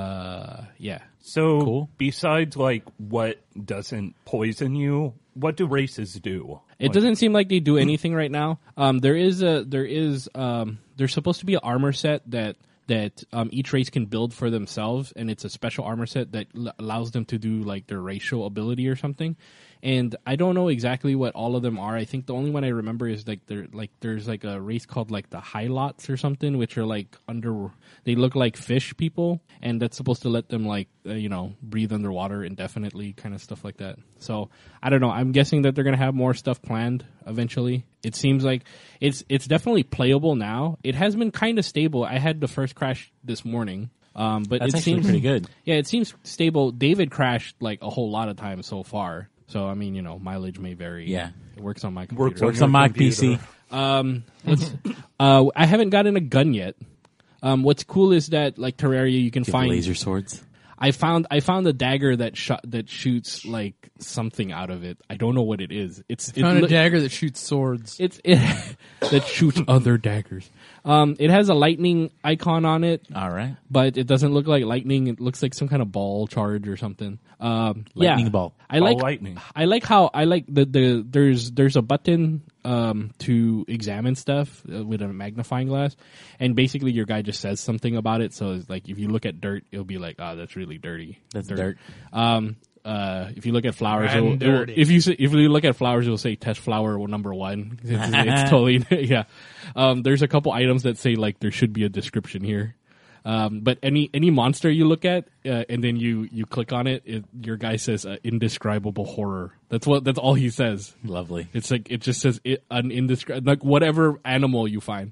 Uh, yeah. So, Cool. besides like what doesn't poison you, what do races do? It doesn't seem like they do anything right now. Um, there is a there is um, there's supposed to be an armor set that that um, each race can build for themselves, and it's a special armor set that l- allows them to do like their racial ability or something. And I don't know exactly what all of them are. I think the only one I remember is like there like there's like a race called like the Hylots or something, which are like under they look like fish people, and that's supposed to let them like uh, you know breathe underwater indefinitely, kind of stuff like that. So I don't know. I'm guessing that they're gonna have more stuff planned eventually. It seems like it's it's definitely playable now. It has been kind of stable. I had the first crash this morning. Um, but That's it actually seems pretty good. Yeah, it seems stable. David crashed like a whole lot of times so far. So I mean, you know, mileage may vary. Yeah. It works on my computer. Works on Works your on my computer. P C. Um, let's, uh, I haven't gotten a gun yet. Um, what's cool is that like Terraria, you can Do you have find. laser swords. I found I found a dagger that shot that shoots like something out of it. I don't know what it is. It's it Found a look- dagger that shoots swords. It's it that shoots other daggers. Um, it has a lightning icon on it, All right. but it doesn't look like lightning. It looks like some kind of ball charge or something. Um, Lightning yeah. ball. I Ball like lightning. I like how I like the, the there's there's a button um, to examine stuff uh, with a magnifying glass, and basically your guy just says something about it. So it's like if you look at dirt, it'll be like, oh, that's really dirty. That's dirt. Um, uh, if you look at flowers, And it'll, it'll, dirty. if you say, if you look at flowers, it'll say test flower number one. It's, it's totally yeah. Um, there's a couple items that say like there should be a description here. Um, but any any monster you look at uh, and then you, you click on it, it, your guy says uh, indescribable horror. That's what that's all he says. Lovely. It's like it just says it, an indescribable like whatever animal you find.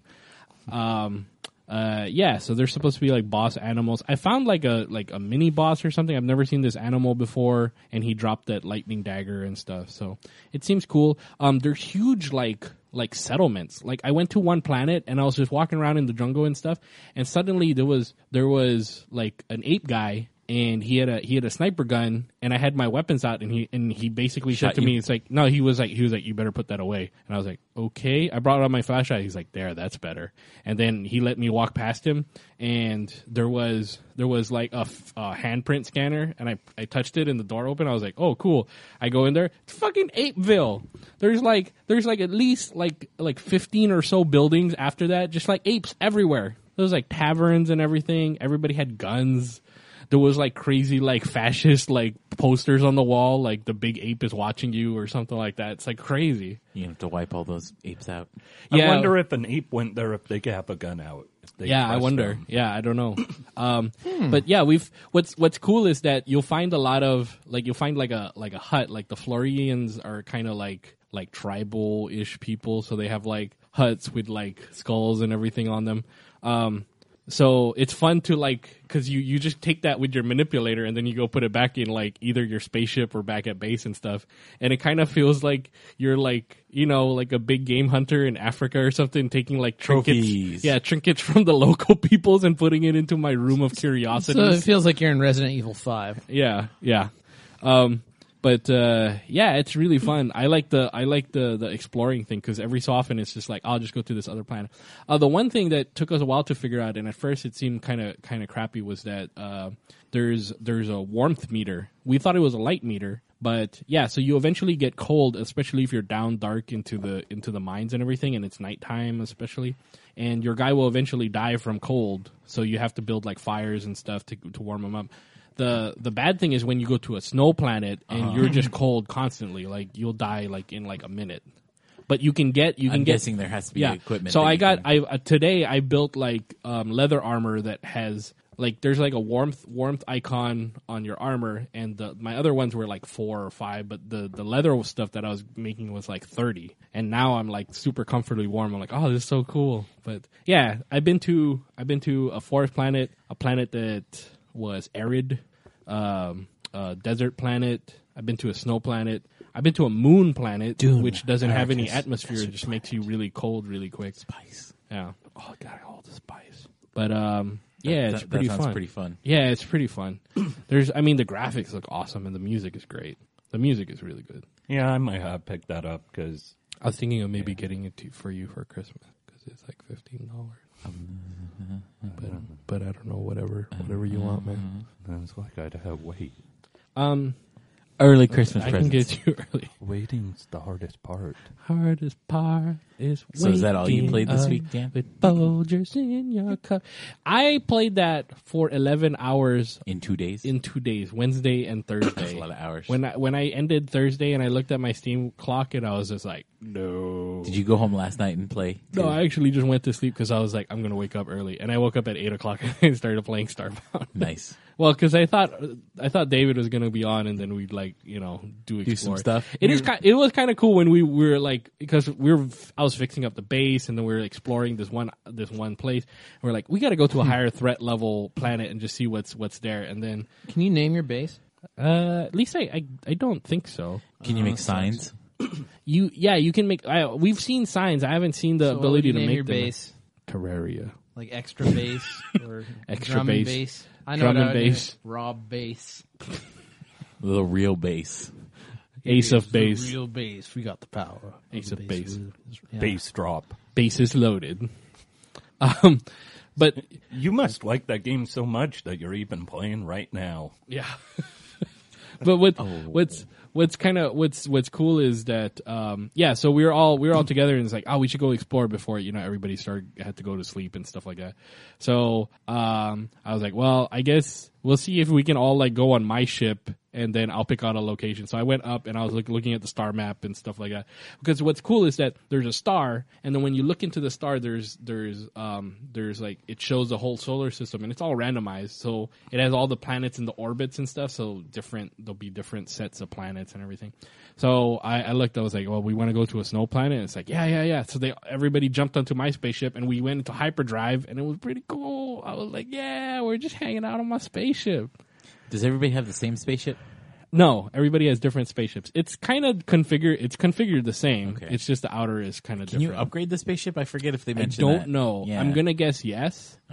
Um, uh, yeah, so they're supposed to be like boss animals. I found like a like a mini boss or something. I've never seen this animal before, and he dropped that lightning dagger and stuff. So it seems cool. Um, there's huge like like settlements. Like I went to one planet and I was just walking around in the jungle and stuff, and suddenly there was there was like an ape guy and he had a he had a sniper gun, and I had my weapons out, and he and he basically Shot said to you? me, "It's like no." He was like, he was like, "You better put that away." And I was like, "Okay." I brought out my flashlight. He's like, "There, that's better." And then he let me walk past him, and there was there was like a, f- a handprint scanner, and I I touched it, and the door opened. I was like, "Oh, cool." I go in there. It's fucking Apeville. There's like there's like at least like like fifteen or so buildings after that, just like apes everywhere. There was like taverns and everything. Everybody had guns. There was like crazy like fascist like posters on the wall, like the big ape is watching you or something like that. It's like crazy. You have to wipe all those apes out. Yeah. I wonder if an ape went there if they could have a gun out. If they Yeah, I trust wonder. them. Yeah, I don't know. Um, But yeah, we've what's what's cool is that you'll find a lot of like you'll find like a like a hut. Like the Floridians are kind of like like tribal ish people, so they have like huts with like skulls and everything on them. Um, so it's fun to like because you you just take that with your manipulator and then you go put it back in like either your spaceship or back at base and stuff, and it kind of feels like you're like you know like a big game hunter in Africa or something, taking like trinkets, Trophies. yeah, trinkets from the local peoples and putting it into my room of So curiosities. it feels like you're in Resident Evil five. Yeah, yeah. Um, but uh, yeah, it's really fun. I like the I like the the exploring thing because every so often it's just like I'll just go to this other planet. Uh, the one thing that took us a while to figure out, and at first it seemed kind of kind of crappy, was that uh, there's there's a warmth meter. We thought it was a light meter, but yeah. So you eventually get cold, especially if you're down dark into the into the mines and everything, and it's nighttime especially. And your guy will eventually die from cold, so you have to build like fires and stuff to to warm him up. The the bad thing is when you go to a snow planet and Uh-huh. you're just cold constantly, like you'll die like in like a minute. But you can get you can I'm get guessing there has to be yeah. equipment. So that I you got can- I uh, today I built like um, leather armor that has like there's like a warmth warmth icon on your armor, and the, my other ones were like four or five, but the the leather stuff that I was making was like thirty, and now I'm like super comfortably warm. I'm like, oh, this is so cool. But yeah, I've been to I've been to a forest planet, a planet that was arid, um, a desert planet. I've been to a snow planet. I've been to a moon planet, Dune, which doesn't have any Arrakis, atmosphere. It desert just makes you really cold really quick. Spice. Yeah. Oh god, all the spice. But um, yeah, That- it's that pretty sounds fun. pretty fun. Yeah, it's pretty fun. There's, I mean, the graphics look awesome and the music is great. The music is really good. Yeah, I might have picked that up because I was thinking of maybe getting it to, for you for Christmas because it's like fifteen dollars. But but I don't know. Whatever whatever you want, man. it's like I'd have wait. Um, Early Christmas I can presents. get you early. Waiting's the hardest part. Hardest part is So is that all you waking played this up week, Dan? With Folgers in your cup. I played that for eleven hours In two days? in two days, Wednesday and That's Thursday. a lot of hours. When I when I ended Thursday and I looked at my Steam clock and I was just like, no. Did you go home last night and play? No, I actually just went to sleep because I was like, I'm gonna wake up early, and I woke up at eight o'clock and started playing Starbound. Nice. Well, because I thought I thought David was gonna be on, and then we'd like you know do explore. Do some stuff. It is kind. It was kind of cool when we were like because we were. I was fixing up the base, and then we were exploring this one this one place. And we're like, we got to go to a higher threat level planet and just see what's what's there. And then, Can you name your base? uh, at least I I, I don't think so. Can you make signs? You yeah, you can make. I, we've seen signs. I haven't seen the So what would ability you to name make your them. base, Terraria. like extra base or Extra drum and bass. bass. I know Drum what and I would name bass. it. Rob bass. The real bass. Ace of It's the base. Real bass. We got the power. Ace The of base. Yeah. Base drop. Bases loaded. Um, but You must like that game so much that you're even playing right now. yeah. But what what's what's kind of what's what's cool is that um yeah, so we were all we were all together and it's like, oh, we should go explore before you know everybody started had to go to sleep and stuff like that. So um I was like, well, I guess we'll see if we can all like go on my ship and then I'll pick out a location. So I went up and I was look, looking at the star map and stuff like that. Because what's cool is that there's a star, and then when you look into the star, there's there's um there's like it shows the whole solar system, and it's all randomized. So it has all the planets and the orbits and stuff. So different there'll be different sets of planets and everything. So I, I looked. I was like, well, we want to go to a snow planet. And it's like, yeah, yeah, yeah. So they everybody jumped onto my spaceship, and we went into hyperdrive, and it was pretty cool. I was like, yeah, we're just hanging out on my spaceship. Does everybody have the same spaceship? No, everybody has different spaceships. It's kind of configured. It's configured the same. Okay. It's just the outer is kind of Can different. you upgrade the spaceship? I forget if they I mentioned don't that. know. Yeah. I'm gonna guess yes. Okay.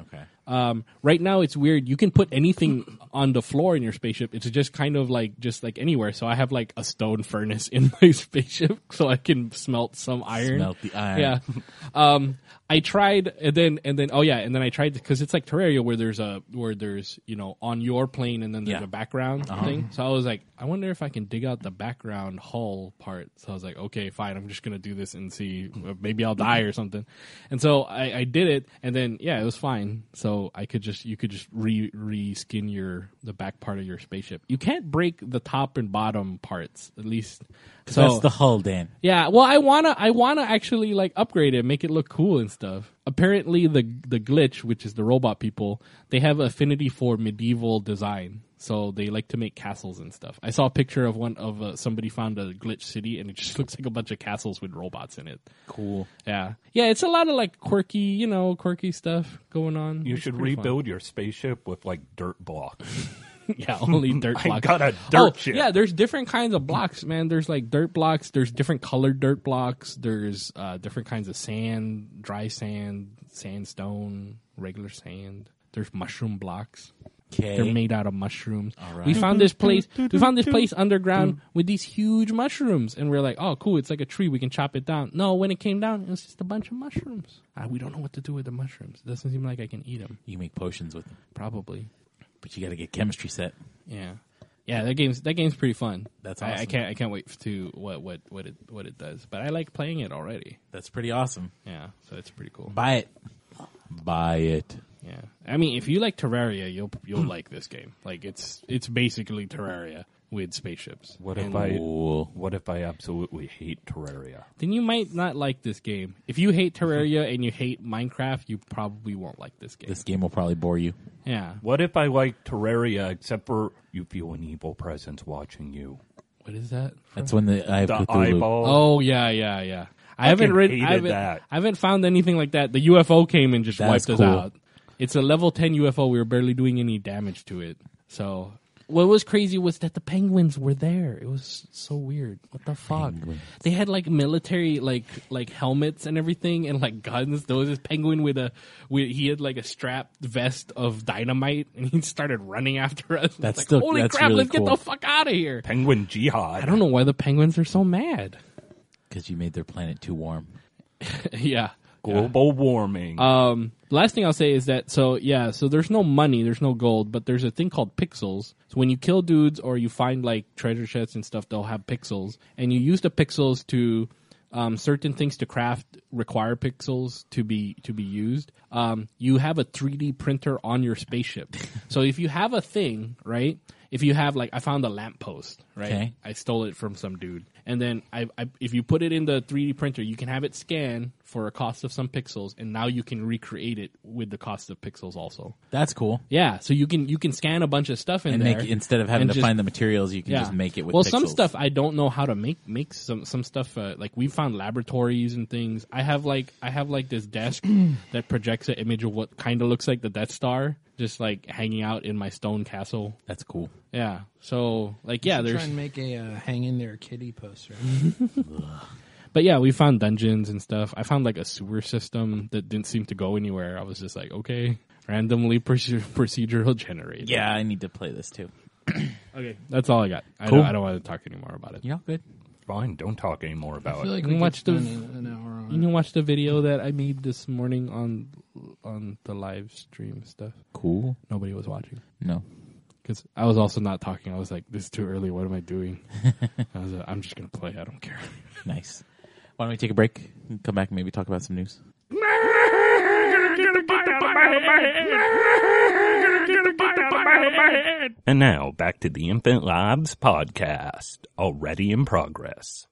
Um, right now it's weird. You can put anything on the floor in your spaceship. It's just kind of like just like anywhere. So I have like a stone furnace in my spaceship, so I can smelt some iron. Smelt the iron. Yeah. Um, I tried, and then and then oh yeah, and then I tried because it's like Terraria where there's a where there's you know on your plane and then there's Yeah. a background Uh-huh. thing. So I was like, I wonder if I can dig out the background hull part. So I was like, okay, fine, I'm just gonna do this and see. Maybe I'll die or something. And so I, I did it, and then yeah, it was fine. So I could just you could just re re skin your the back part of your spaceship. You can't break the top and bottom parts, at least. So That's the hull, Dan. yeah, well, I wanna, I wanna actually like upgrade it, make it look cool and stuff. Apparently, the the glitch, which is the robot people, they have affinity for medieval design, so they like to make castles and stuff. I saw a picture of one of uh, somebody found a glitch city, and it just looks like a bunch of castles with robots in it. Cool. Yeah, yeah, it's a lot of like quirky, you know, quirky stuff going on. You It's should pretty fun. rebuild your spaceship with like dirt blocks. Yeah, only dirt I blocks. got a dirt oh, ship. Yeah, there's different kinds of blocks, man. There's like dirt blocks. There's different colored dirt blocks. There's uh, different kinds of sand, dry sand, sandstone, regular sand. There's mushroom blocks. They're Okay. made out of mushrooms. All right. We found this place. We found this place underground with these huge mushrooms, and we're like, "Oh, cool! It's like a tree. We can chop it down." No, when it came down, it was just a bunch of mushrooms. Uh, we don't know what to do with the mushrooms. It doesn't seem like I can eat them. You can make potions with them, Probably. but you got to get chemistry set. Yeah, yeah. That game's that game's pretty fun. That's I, I awesome. can't I can't wait to what what what it what it does. But I like playing it already. That's pretty awesome. Yeah, so it's pretty cool. Buy it. Buy it. Yeah, I mean, if you like Terraria, you'll you'll like this game. Like it's it's basically Terraria with spaceships. What if And I? Cool. What if I absolutely hate Terraria? Then you might not like this game. If you hate Terraria and you hate Minecraft, you probably won't like this game. This game will probably bore you. Yeah. What if I like Terraria except for you feel an evil presence watching you? What is that? That's when the Eye of The Cthulhu. eyeball. Oh yeah, yeah, yeah. I haven't read. hated I haven't, that. I haven't found anything like that. The U F O came and just That's wiped cool. us out. It's a level ten U F O. We were barely doing any damage to it. So what was crazy was that the penguins were there. It was so weird. What the fuck? Penguins. They had like military like like helmets and everything and like guns. There was this penguin with a with, he had like a strapped vest of dynamite and he started running after us. That's like, still- holy that's crap! really Let's cool. get the fuck out of here. Penguin jihad. I don't know why the penguins are so mad. Because you made their planet too warm. Yeah. Global warming. Um, last thing I'll say is that, so yeah, so there's no money, there's no gold, but there's a thing called pixels. So when you kill dudes or you find like treasure chests and stuff, they'll have pixels. And you use the pixels to, um, certain things to craft require pixels to be, to be used. Um, you have a three D printer on your spaceship. So if you have a thing, right? If you have like, I found a lamppost, right? Okay. I stole it from some dude. And then I, I, if you put it in the three D printer, you can have it scan for a cost of some pixels, and now you can recreate it with the cost of pixels also. That's cool. Yeah, so you can you can scan a bunch of stuff in And there. make instead of having and to just- find the materials, you can yeah. just make it with well, pixels. some stuff I don't know how to make. Make some some stuff uh, like we found laboratories and things. I have like I have like this desk that projects an image of what kind of looks like the Death Star, just like hanging out in my stone castle. That's cool. Yeah, so like yeah, Should there's try and make a uh, hang in there kitty poster. But yeah, we found dungeons and stuff. I found like a sewer system that didn't seem to go anywhere. I was just like, okay, randomly proce- procedural generated. Yeah, I need to play this too. Okay, that's all I got. I, Cool. don't, I don't want to talk anymore about it. You know, good. Fine, don't talk anymore I about feel it. like You we could watch the- spend an hour on You it. can watch the video that I made this morning on on the live stream stuff. Cool. Nobody was watching No. because I was also not talking. I was like, this is too early. What am I doing? I was like, I'm just gonna play. I don't care. Nice. Why don't we take a break and come back and maybe talk about some news? And now back to the Infant Labs podcast, already in progress.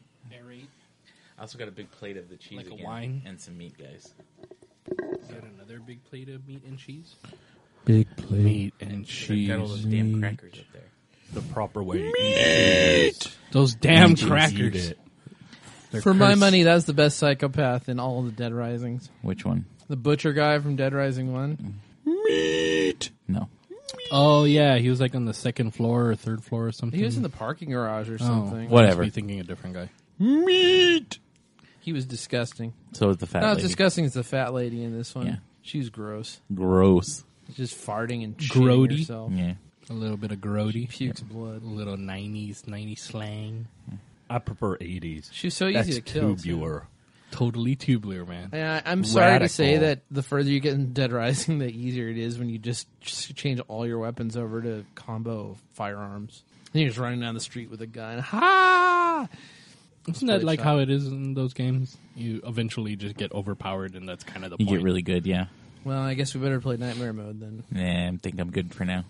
I also got a big plate of the cheese Like a again wine? and some meat, guys. Got another big plate of meat and cheese. Big plate. Meat and cheese. Got all those damn crackers up there. The proper way to eat it. Those damn Eat crackers. it. They're For my cursed. money, that's the best psychopath in all of the Dead Risings. Which one? The butcher guy from Dead Rising one. No. Oh yeah, he was like on the second floor or third floor or something. He was in the parking garage or Oh, something. Whatever. Must be thinking a different guy. Meat. He was disgusting. So is the fat Not as lady. disgusting as the fat lady in this one. Yeah. She's gross. Gross. Just farting and Grody? shitting herself. Yeah. A little bit of grody. Pukes blood. A little nineties, nineties slang. I prefer eighties. She's so easy That's to kill. too. tubular. Totally tubular, man. And I, I'm sorry to say Radical. that the further you get in Dead Rising, the easier it is when you just, just change all your weapons over to combo firearms. And you're just running down the street with a gun. Ha! Isn't that Great like shot. how it is in those games? You eventually just get overpowered, and that's kind of the You point. get really good, yeah. Well, I guess we better play Nightmare Mode then. Nah, I think I'm good for now.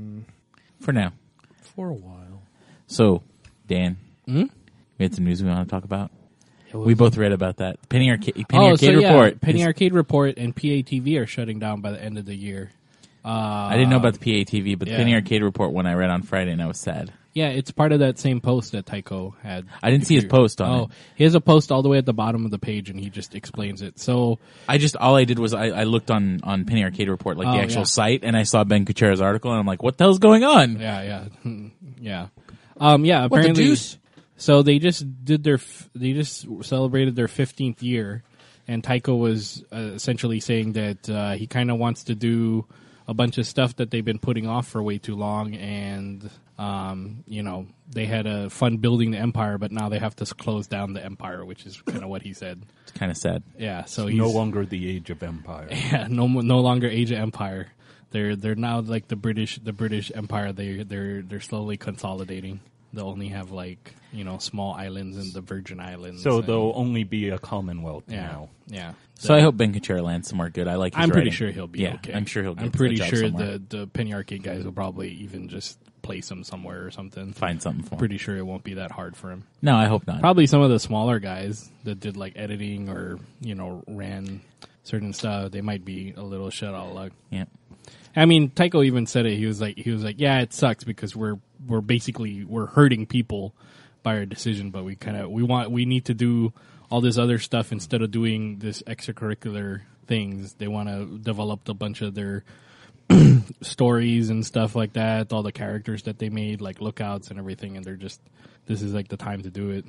For now. For a while. So, Dan, Hmm? we had some news we want to talk about. We both read about that. Penny Arcade, Penny oh, Arcade so yeah, Report. Penny is- Arcade Report and P A T V are shutting down by the end of the year. Uh, I didn't know about the P A T V, but yeah. the Penny Arcade Report one I read on Friday, and I was sad. Yeah, it's part of that same post that Tycho had. I didn't see his post on Oh, it. he has a post all the way at the bottom of the page, and he just explains it. So, I just all I did was I, I looked on, on Penny Arcade Report, like Oh, the actual yeah. site, and I saw Ben Kuchera's article, and I'm like, what the hell's going on? yeah, yeah, Hmm, yeah, um, yeah. What the Apparently, deuce? so they just did their f- they just celebrated their fifteenth year, and Tycho was uh, essentially saying that uh, he kind of wants to do a bunch of stuff that they've been putting off for way too long, and um, you know, they had a fun building the empire, but now they have to s- close down the empire, which is kind of what he said. It's kind of sad. Yeah, so he's No longer the age of empire. yeah, no mo- no longer Age of Empire. They're they're now like the British the British Empire. They they're they're slowly consolidating. They'll only have like, you know, small islands in the Virgin Islands. So and- they'll only be a commonwealth yeah now. yeah. So I hope Ben Kuchera lands somewhere good. I like his I'm pretty writing. sure he'll be yeah, okay. I'm sure he'll get I'm pretty a job sure somewhere. the the Penny Arcade guys will probably even just place him somewhere or something. Find something for him. Pretty sure it won't be that hard for him. No, I hope not. Probably some of the smaller guys that did like editing or, you know, ran certain stuff, they might be a little shut out of luck. Yeah. I mean, Tycho even said it. He was like, he was like, yeah, it sucks because we're we're basically we're hurting people by our decision, but we kind of we want we need to do all this other stuff instead of doing this extracurricular things. They want to develop a bunch of their stories and stuff like that, all the characters that they made, like lookouts and everything, and they're just this is like the time to do it.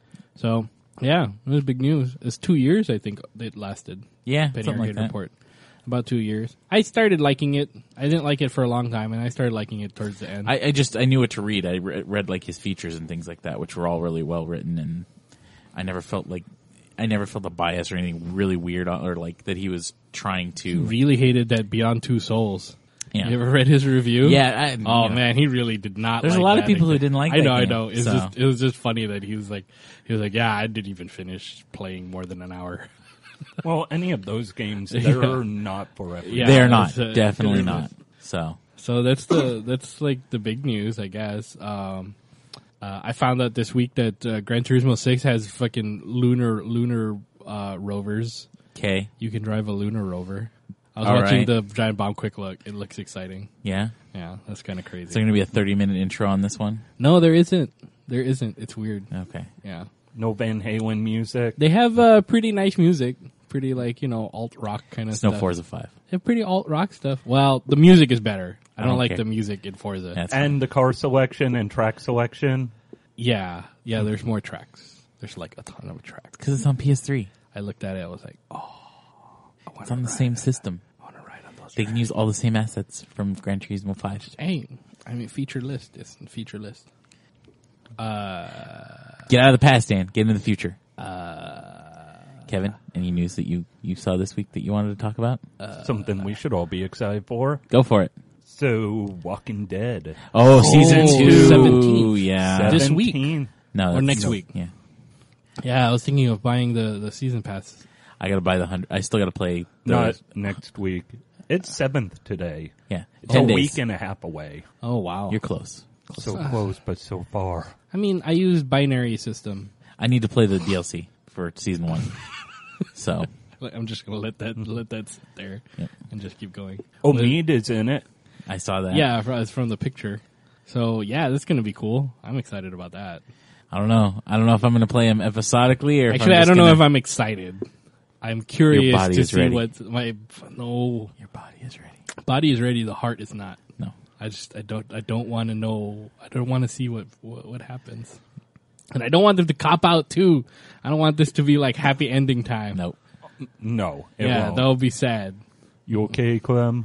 So yeah, it was big news. It's two years, I think, it lasted. Yeah, Penny something like Arcade that. Report. About two years. I started liking it. I didn't like it for a long time, and I started liking it towards the end. I, I just I knew what to read. I re- read like his features and things like that, which were all really well written, and I never felt like I never felt a bias or anything really weird on, or like that he was trying to. really hated that Beyond Two Souls. Yeah. You ever read his review? Yeah. I, Oh you know. man, he really did not. There's a like lot of that people who exact- didn't like I that know, I game, know. It's so. just it was just funny that he was like, he was like, yeah, I didn't even finish playing more than an hour. Well, any of those games, they're Yeah. not for everyone. Yeah. They're not. it's, uh, Definitely it's- not. So So that's the that's like the big news, I guess. Um, uh, I found out this week that uh, Gran Turismo six has fucking lunar lunar uh, rovers. okay. You can drive a lunar rover. I was All watching right. the Giant Bomb Quick Look. It looks exciting. Yeah. Yeah, that's kind of crazy. Is there going to be a thirty minute intro on this one? No, there isn't. There isn't. It's weird. Okay. Yeah. No Van Halen music. They have uh, pretty nice music. Pretty, like, you know, alt rock kind of It's no stuff. Forza five. They have pretty alt rock stuff. Well, the music is better. I I don't, don't like care. the music in Forza. That's fine. And the car selection and track selection. Yeah. Yeah, there's more tracks. There's like a ton of tracks. because it's on P S three. I looked at it. I was like, oh, I want It's on the same system. I want to ride on those They tracks. can use all the same assets from Gran Turismo five. Hey, I mean, feature list. It's feature list. Get out of the past, Dan. Get into the future. Kevin, any news that you, you saw this week that you wanted to talk about? Something we should all be excited for. Go for it. So, Walking Dead. Oh, season Oh, two. seventeenth. Yeah. This week. seventeen. No, Or that's- next no, week. Yeah. Yeah, I was thinking of buying the, the season pass. I gotta buy the hundred. I still gotta play. The, Not next week. It's seventh today. yeah. It's ten a days. week and a half away. Oh, wow. You're close. So close, but so far. I mean, I use binary system. I need to play the D L C for season one. So Like, I'm just gonna let that let that sit there Yep. and just keep going. Omid is in it. I saw that. Yeah, fr- it's from the picture. So yeah, that's gonna be cool. I'm excited about that. I don't know. I don't know if I'm gonna play them episodically or. Actually, if I'm I just don't know gonna- if I'm excited. I'm curious body to is see ready. what my no Your body is ready. body is ready. The heart is not. No. I just I don't I don't want to know. I don't want to see what, what what happens. And I don't want them to cop out too. I don't want this to be like happy ending time. Nope. No, it Yeah, won't. that would be sad. You okay, Clem?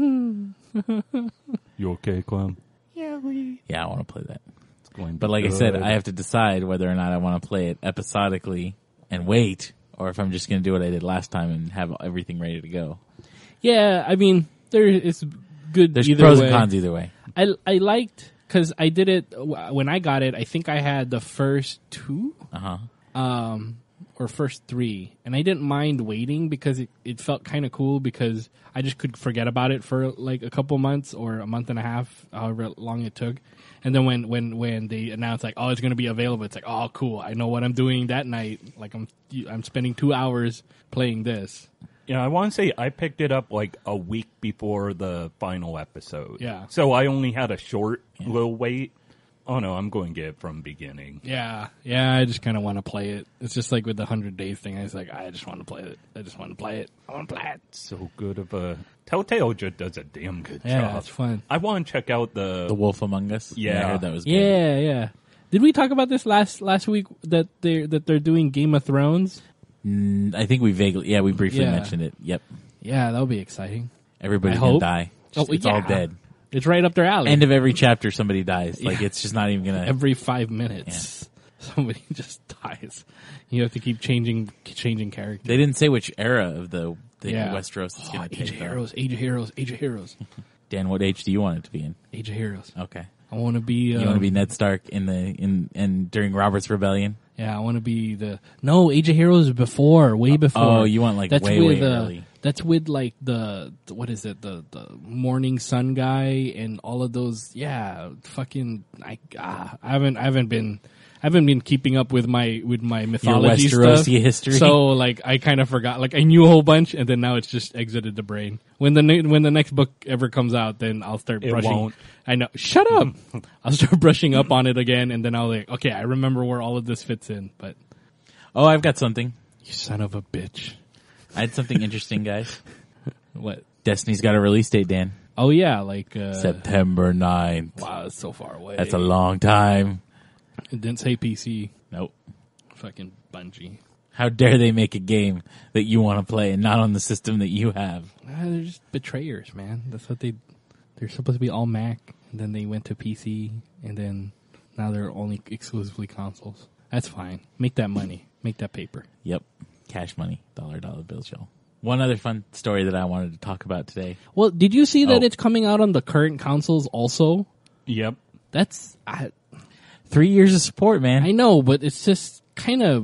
You okay, Clem? Yeah, I want to play that. It's going to But be like I said, good. I have to decide whether or not I want to play it episodically and wait, or if I'm just going to do what I did last time and have everything ready to go. Yeah, I mean, there it's good There's either pros way. and cons either way. I I liked because I did it when I got it. I think I had the first two, Uh huh. um, or first three, and I didn't mind waiting because it, it felt kind of cool because I just could forget about it for like a couple months or a month and a half, however long it took. And then when when when they announced like, oh, it's going to be available, it's like, oh, cool. I know what I'm doing that night. Like I'm I'm spending two hours playing this. Yeah, I want to say I picked it up like a week before the final episode. Yeah. So I only had a short little wait. Oh no, I'm going to get it from beginning. Yeah, yeah. I just kind of want to play it. It's just like with the hundred days thing. I was like, I just want to play it. I just want to play it. I want to play it. So good of a Telltale just does a damn good Yeah, job. it's fun. I want to check out the, The Wolf Among Us. Yeah. I heard that was good. Yeah, yeah. Did we talk about this last last week that they that they're doing Game of Thrones? Mm, I think we vaguely, yeah, we briefly Yeah. mentioned it. Yep. Yeah, that'll be exciting. Everybody's I gonna hope. die. Just- Oh, it's yeah. all dead. It's right up their alley. End of every chapter, somebody dies. Like Yeah. it's just not even gonna. Every five minutes, somebody just dies. You have to keep changing changing characters. They didn't say which era of the, the Yeah. Westeros it's Oh, gonna Age take. of though. Heroes, Age of Heroes, Age of Heroes, Dan, what age do you want it to be in? Age of Heroes. Okay. I want to be. You Um, want to be Ned Stark in the in and during Robert's Rebellion? Yeah, I want to be the no Age of Heroes before, way before. Oh, you want like that's way with way uh, early. That's with like the, the what is it the the Morning Sun guy and all of those. Yeah, fucking. I ah, I haven't I haven't been I haven't been keeping up with my with my mythology Westerosi stuff. history. So like I kind of forgot. Like I knew a whole bunch, and then now it's just exited the brain. When the ne- when the next book ever comes out, then I'll start It brushing. won't. I know. Shut up. I'll start brushing up on it again, and then I'll like, okay, I remember where all of this fits in. But Oh, I've got something. you son of a bitch. I had something interesting, guys. What? Destiny's got a release date, Dan. Oh yeah, like uh, September ninth. wow, it's so far away. That's a long time. It didn't say P C. Nope. Fucking Bungie. How dare they make a game that you want to play and not on the system that you have? Ah, they're just betrayers, man. That's what they. They're supposed to be all Mac, and then they went to P C, and then now they're only exclusively consoles. That's fine. Make that money. Make that paper. Yep. Cash money. Dollar dollar bill show. One other fun story that I wanted to talk about today. Well, did you see that Oh. it's coming out on the current consoles also? Yep. That's I, Three years of support, man. I know, but it's just kind of.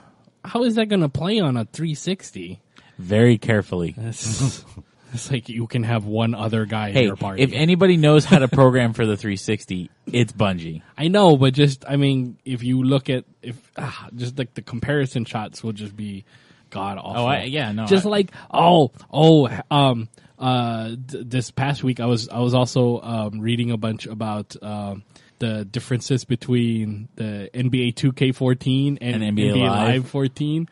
How is that going to play on a three sixty? Very carefully. It's, it's like you can have one other guy in Hey, your party. if anybody knows how to program for the three sixty, it's Bungie. I know, but just I mean, if you look at if ah, just like the comparison shots will just be god awful. Oh, I, yeah, no. just I- like oh oh um uh d- this past week I was I was also um reading a bunch about um the differences between the N B A two K fourteen and, And N B A Live. Live fourteen.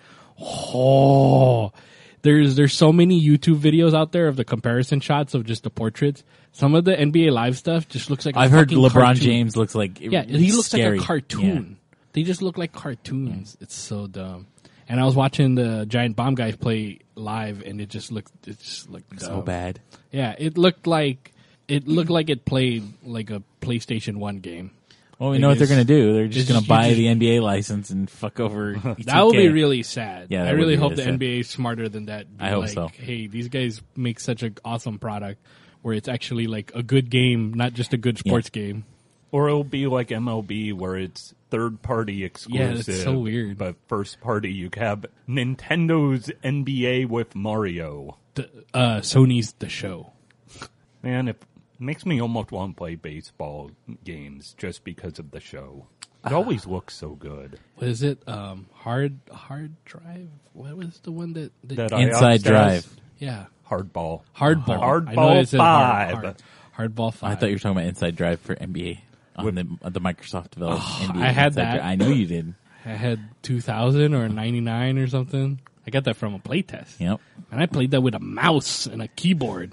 Oh, there's there's so many YouTube videos out there of the comparison shots of just the portraits. Some of the N B A Live stuff just looks like a I've heard fucking LeBron cartoon. James looks like Yeah, he looks scary. like a cartoon. They just look like cartoons. It's so dumb. And I was watching the Giant Bomb guys play live, and it just looked it just looked Yeah, so dumb. bad. Yeah, it looked like it looked like it played like a PlayStation One game. Well, we It know what they're is- going to do. They're just it's going just- to buy you just- the N B A license and fuck over. That would be really sad. Yeah, that I would really be hope really the sad. N B A is smarter than that. Be I hope like, so. Hey, these guys make such an awesome product where it's actually like a good game, not just a good sports game. Or it'll be like M L B where it's third party exclusive. that's so weird. But first party, you have Nintendo's N B A with Mario. The, uh, Sony's The Show. Man, it makes me almost want to play baseball games just because of the show. It Ah. always looks so good. What is it? Um, hard hard drive. What was the one that, that, That Inside Iox Drive. has yeah, Hardball. hardball. Hardball I know it said hard- five. hard- Hardball five. I thought you were talking about Inside Drive for N B A on the on the Microsoft developed N B A. I had Inside that. Drive. I know you did. I had two thousand or ninety nine or something. I got that from a playtest. Yep. And I played that with a mouse and a keyboard.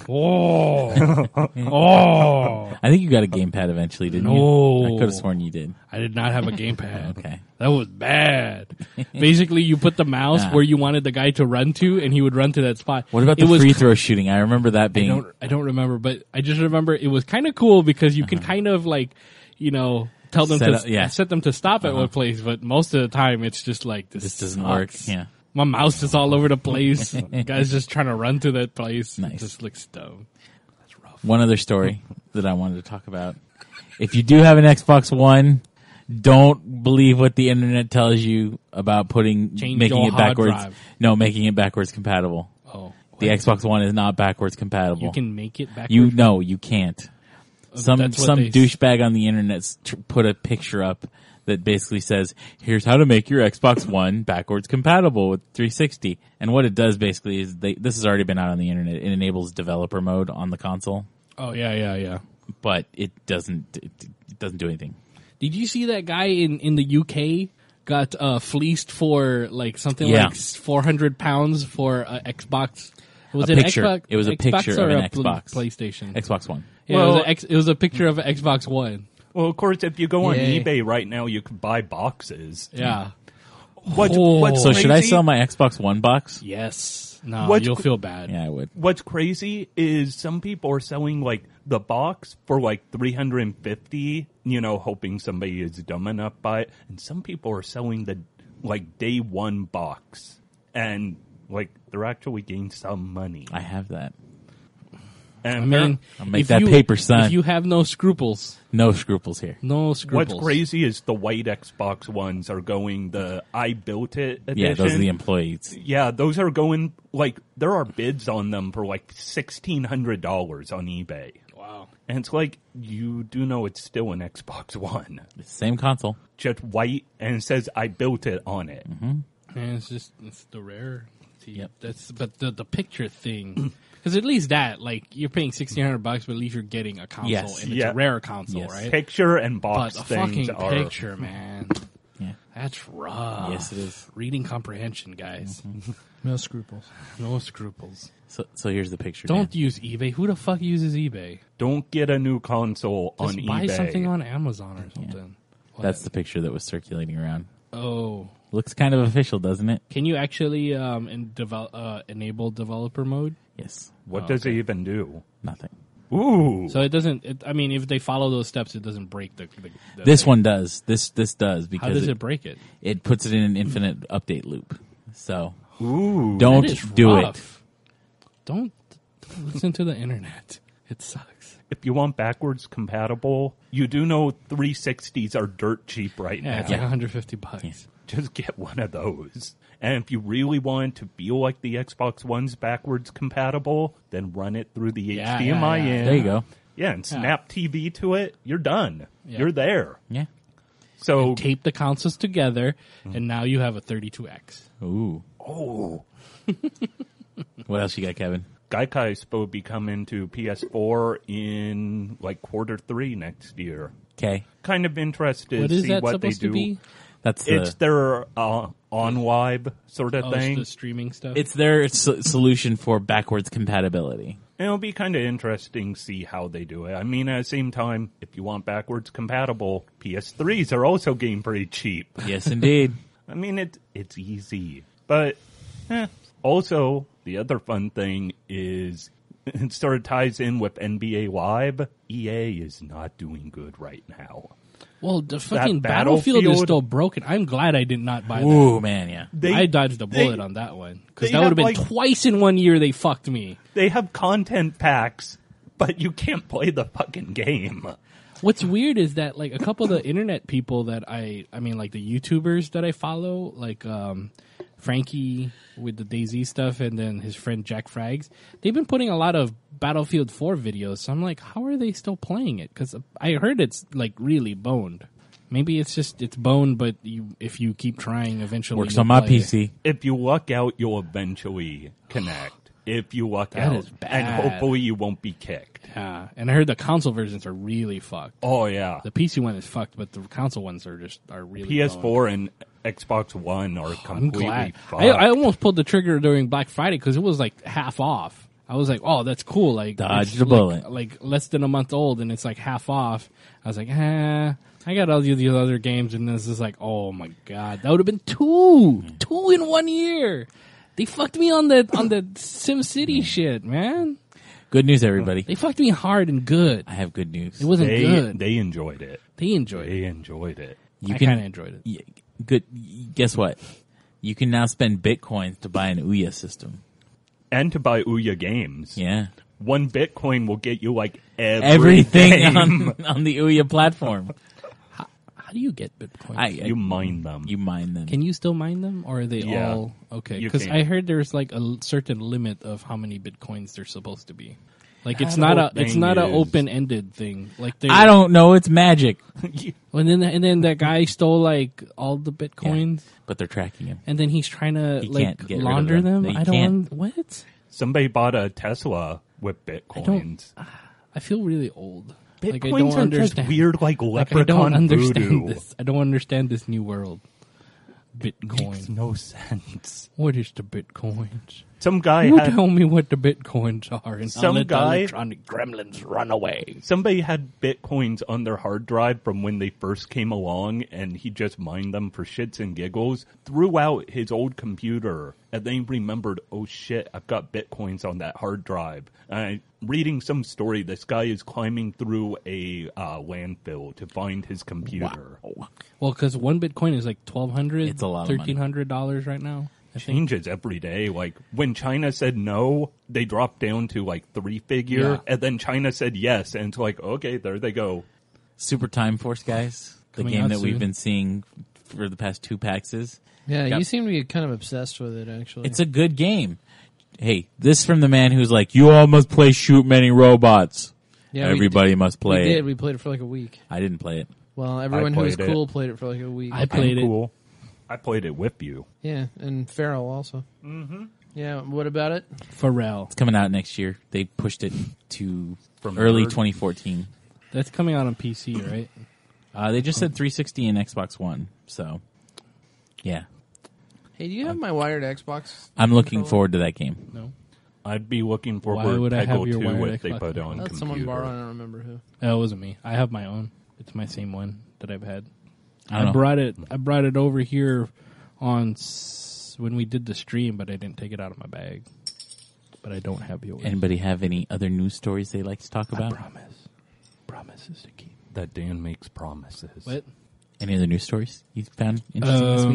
Oh. Oh. I think you got a gamepad eventually, didn't No. you? I could have sworn you did. I did not have a gamepad. Okay. That was bad. Basically, you put the mouse Ah. where you wanted the guy to run to, and he would run to that spot. What about It the was free cr- throw shooting? I remember that I being. don't, I don't remember, but I just remember it was kind of cool because you can kind of like, you know, tell them Uh-huh. Set to up- yeah. set them to stop at Uh-huh. one place, but most of the time it's just like this, This doesn't sucks. work. Yeah. My mouse is all over the place. Guy's just trying to run to that place. Nice. It just looks dumb. That's rough. One other story that I wanted to talk about. If you do have an Xbox One, don't believe what the internet tells you about putting Change making your it hard backwards. drive. No, making it backwards compatible. Oh, The Xbox One is not backwards compatible. you can make it backwards. You no, you can't. Some That's what some they s- douchebag on the internet s- tr- put a picture up that basically says, "Here's how to make your Xbox One backwards compatible with three sixty." And what it does basically is they this has already been out on the internet. It enables developer mode on the console, Oh yeah, yeah, yeah. but it doesn't it, it doesn't do anything. Did you see that guy in, in the U K got uh, fleeced for like something Yeah. like four hundred pounds for uh, Xbox? Was A it picture. Xbox? It was a Xbox picture or of an a pl- Xbox. PlayStation. Xbox One. Yeah, it, was Well- a X, it was a picture of an Xbox One. Well, of course, if you go on Yay. eBay right now, you can buy boxes. Yeah. What's, Oh. what's So should I crazy- sell my Xbox One box? Yes. No, What's you'll cr- feel bad. Yeah, I would. What's crazy is some people are selling like the box for like three hundred fifty, you know, hoping somebody is dumb enough to buy it. And some people are selling the like day one box and like they're actually getting some money. I have that. And I mean, I'll make if that you, paper, son. If you have no scruples, No scruples here. no scruples. what's crazy is the white Xbox ones are going the I built it edition. Yeah, those are the employees. Yeah, those are going like there are bids on them for like sixteen hundred dollars on eBay. Wow. And it's like, you do know it's still an Xbox One. It's the same console. Just white, and it says, I built it on it. And it's just it's the rare. Yep. That's but the the picture thing. Because at least that, like, you're paying sixteen hundred bucks, but at least you're getting a console, Yes. and it's Yeah. a rare console, Yes. right? Picture and box But a things fucking are... picture, man. Yeah. That's rough. Yes, it is. Reading comprehension, guys. No scruples. No scruples. So, so here's the picture. Don't Dan. use eBay. Who the fuck uses eBay? Don't get a new console Just on buy eBay. something on Amazon or something. What? That's the picture that was circulating around. Oh. Looks kind of official, doesn't it? Can you actually um, in devel- uh, enable developer mode? Yes. What Oh, does okay. it even do? Nothing. Ooh. So it doesn't. It, I mean, if they follow those steps, it doesn't break the. the, the This thing. one does. This this does How because does it, it, break it? it puts it in an infinite update loop. So Ooh. don't That is do it. rough. Don't, don't listen to the internet. It sucks. If you want backwards compatible, you do know three sixties are dirt cheap right Yeah, now. it's like one hundred fifty bucks. Yeah. Just get one of those. And if you really want to feel like the Xbox One's backwards compatible, then run it through the Yeah, H D M I yeah, yeah. in. There you go. Yeah, and snap T V to it. You're done. Yeah. You're there. Yeah. So, Tape the consoles together, and now you have a thirty-two X. Ooh. oh, What else you got, Kevin? Gaikai is supposed to be coming to P S four in like quarter three next year. Okay. Kind of interested What to is see that what they supposed do. to be? That's the. It's their uh, on live sort of Oh, it's thing. the streaming stuff. It's their so- solution for backwards compatibility. It'll be kind of interesting to see how they do it. I mean, at the same time, if you want backwards compatible, P S threes are also getting pretty cheap. Yes, indeed. I mean, it it's easy. But eh. Also, the other fun thing is it sort of ties in with N B A Live. E A is not doing good right now. well, the fucking Battlefield- Battlefield is still broken. I'm glad I did not buy that. Ooh, man, yeah. They, I dodged a bullet they- on that one because they that would have have, been like- twice in one year. They fucked me. They have content packs, but you can't play the fucking game. What's weird is that like a couple of the internet people that I, I mean, like the YouTubers that I follow, like um, Frankie with the DayZ stuff, and then his friend Jack Frags, they've been putting a lot of Battlefield four videos. So I'm like, how are they still playing it? Because I heard it's like really boned. Maybe it's just it's boned, but you if you keep trying, eventually Works you'll on my play P it. C. If you luck out, you'll eventually connect. if you luck That out. is bad. And hopefully you won't be kicked. Yeah, and I heard the console versions are really fucked. Oh, yeah. The P C one is fucked, but the console ones are just are really. P S four going. and Xbox One are I'm completely glad. fucked. I, I almost pulled the trigger during Black Friday because it was like half off. I was like, "Oh, that's cool!" Like, Dodged it's a bullet. Like, like less than a month old, and it's like half off. I was like, "Ah, I got all these other games," and this is like, "Oh my god, that would have been two, two in one year." They fucked me on the on the SimCity shit, man. Good news, everybody. They fucked me hard and good. I have good news. It wasn't they, good. they enjoyed it. They enjoyed it. They enjoyed it. You I can- kind of enjoyed it. Yeah, good. Guess what? You can now spend bitcoins to buy an Ouya system. And to buy Ouya games. Yeah, One Bitcoin will get you like every everything game. on on the Ouya platform. How do you get Bitcoin? I, I You mine them. you mine them. Can you still mine them, or are they Yeah, all okay? you Because can. I heard there's like a l- certain limit of how many bitcoins they're supposed to be. Like it's That not a whole it's thing not an is- open ended thing. Like they, I don't know. It's magic, And then and then that guy stole like all the bitcoins, but they're tracking him. and then he's trying to You like can't get rid of launder them. them. No, you I don't can't. want- what. Somebody bought a Tesla with Bitcoins. I feel really old. Like, I Bitcoins don't are just understand. weird like Like, I leprechaun don't understand voodoo. this. I don't understand this new world. Makes Bitcoin. no sense. What is the bitcoins? Some guy You had tell me what the bitcoins are, and Some I'll let guy- the electronic gremlins run away. somebody had Bitcoins on their hard drive from when they first came along, and he just mined them for shits and giggles, threw out his old computer, and then he remembered, oh shit, I've got Bitcoins on that hard drive. And I, reading some story, this guy is climbing through a uh, landfill to find his computer. Well, because one bitcoin is like twelve hundred, It's a lot of money. thirteen hundred dollars right now. I think. Changes every day. Like when China said no, they dropped down to like three figure, Yeah. and then China said yes, and it's like, okay, there they go. Super Time Force, guys. The Coming game out that we've soon. been seeing for the past two Paxes. Yeah, Yep. you seem to be kind of obsessed with it, actually. It's a good game. Hey, this from the man who's like, you all must play Shoot Many Robots. yeah, we Everybody did- must play We it. did. We played it for like a week. I didn't play it. Well, everyone who was played it. cool played it for like a week. I played I'm it. cool. I played it with you. Yeah, and Pharaoh also. Mm-hmm. Yeah, what about it? Pharrell. It's coming out next year. They pushed it to From early Nerd. twenty fourteen. That's coming out on P C, right? Uh, they just said three sixty and Xbox One. So, yeah. Hey, do you have my wired Xbox? I'm looking controller? forward to that game. No. I'd be looking Why forward would to I have Peggle your two wired if they Xbox put it on Let computer. someone borrow it. I don't remember who. Oh, it wasn't me. I have my own. It's my same one that I've had. I I, don't know. brought it. I brought it over here on s- when we did the stream, but I didn't take it out of my bag. But I don't have yours. Anybody have any other news stories they like to talk I about? promise. Promise is the key. That Dan makes promises. What? Any other news stories you found interesting this week?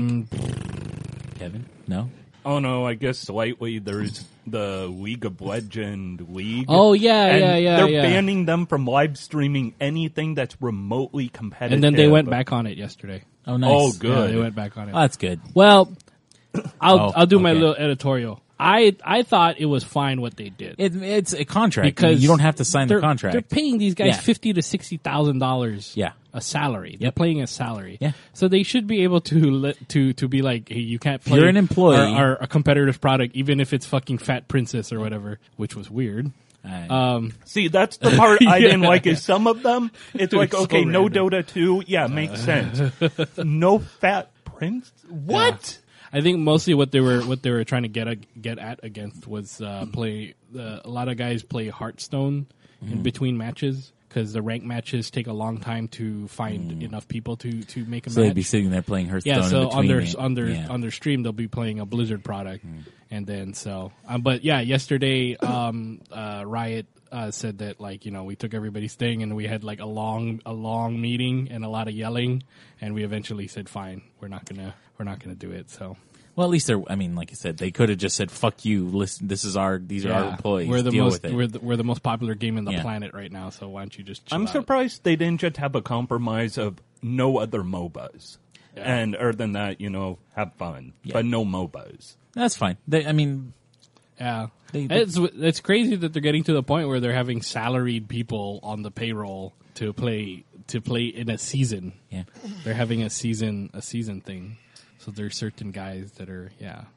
Um, Kevin? No? Oh no, I guess slightly there's the League of Legend League. oh yeah, and yeah, yeah, they're yeah. banning them from live streaming anything that's remotely competitive. and then they went back on it yesterday. Oh, nice. Oh, Yeah, good. they went back on it. Oh, that's good. Well, I'll Oh, I'll do my okay. little editorial. I I thought it was fine what they did It, it's a contract. because you don't have to sign the they're- contract. They're paying these guys Yeah. fifty to sixty thousand dollars. Yeah. a salary. They're Yep. paying a salary. Yeah. so they should be able to let to to be like, hey, you can't play. You're an employee. Our, our, a competitor's product, even if it's fucking Fat Princess or whatever, which was weird. Uh, Um, See, that's the part I Yeah. didn't like. Is some of them, it's like so okay, no random. Dota two, yeah, makes sense. No Fat Prince, what? I think mostly what they were what they were trying to get a, get at against was uh, play. Uh, a lot of guys play Hearthstone in between matches because the ranked matches take a long time to find enough people to, to make a so match. they'd be sitting there playing Hearthstone. yeah, so in on between their it. on their Yeah. on their stream they'll be playing a Blizzard product, and then so. Um, but yeah, yesterday um, uh, Riot uh, said that like you know we took everybody's thing and we had like a long a long meeting and a lot of yelling, and we eventually said fine, we're not gonna we're not gonna do it. So. Well, at least they're. I mean, like I said, they could have just said, "Fuck you." Listen, this is our. These are our employees. We're the Deal most with it. we're the, we're the most popular game on the Yeah. planet right now. So why don't you just? Chill I'm out. surprised they didn't just have a compromise of no other MOBAs, and other than that, you know, have fun, Yeah. but no MOBAs. That's fine. They, I mean, Yeah, They- it's it's crazy that they're getting to the point where they're having salaried people on the payroll to play to play in a season. yeah. They're having a season a season thing. So there's certain guys that are yeah.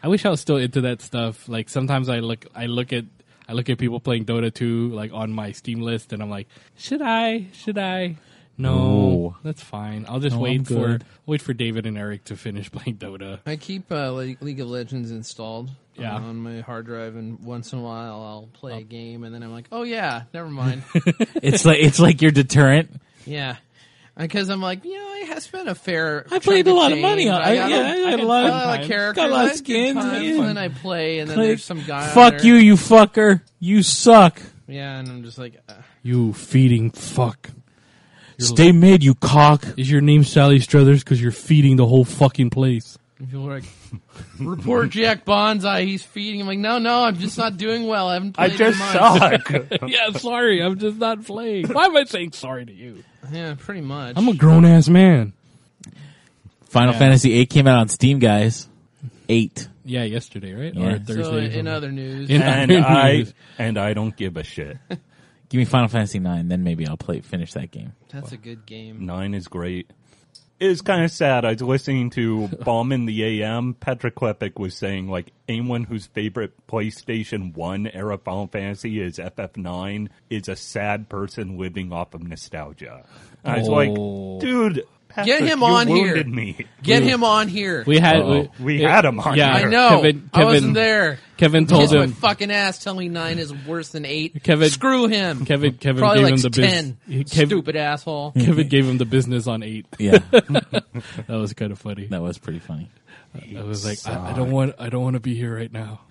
I wish I was still into that stuff. Like sometimes I look, I look at, I look at people playing Dota two, like on my Steam list, and I'm like, should I? Should I? No, No. that's fine. I'll just No, wait I'm for good. wait for David and Eric to finish playing Dota. I keep uh, Le- League of Legends installed Yeah. uh, on my hard drive, and once in a while I'll play a game, and then I'm like, oh yeah, never mind. It's like it's like your deterrent. yeah. Because I'm like, you know, I have spent a fair. I played chunk a lot of change. money on- I I- got yeah, I had a lot of I like times. characters. Got a lot of I had good skins, times, yeah. and then I play, and then Click. there's some guy. on Fuck there. you, you fucker. You suck. Yeah, and I'm just like, uh, You feeding fuck. Stay mid, you cock. Is your name Sally Struthers? Because you're feeding the whole fucking place. and people are like, report Jack Bonsai. He's feeding. I'm like, no, no, I'm just not doing well. I haven't I played just in months. suck. Yeah, sorry. I'm just not playing. Why am I saying sorry to you? Yeah, pretty much. I'm a grown ass man. Final Yeah. Fantasy eight came out on Steam, guys. Eight. Yeah, yesterday, right? Yeah. Or Thursday. So or in something. other news, In and other I news. and I don't give a shit. Give me Final Fantasy nine, then maybe I'll play finish that game. that's a good game. Nine is great. It's kind of sad. I was listening to Bomb in the A M. Petra Klepek was saying, like, anyone whose favorite PlayStation one era Final Fantasy is F F nine is a sad person living off of nostalgia. And I was Oh. like, dude, Patrick, Get him you on here. wounded me. Get him on here. We had Oh, we, we it- had him on yeah, here. I know. Kevin, I Kevin, wasn't there. Kevin told Kiss my him. fucking ass. Tell me nine is worse than eight. Kevin- Screw him. Kevin, Kevin Probably gave like him the ten. business. Kevin, Stupid asshole. Kevin gave him the business on eight. Yeah, That was kind of funny. that was pretty funny. I was like, I, I don't want, I don't want to be here right now.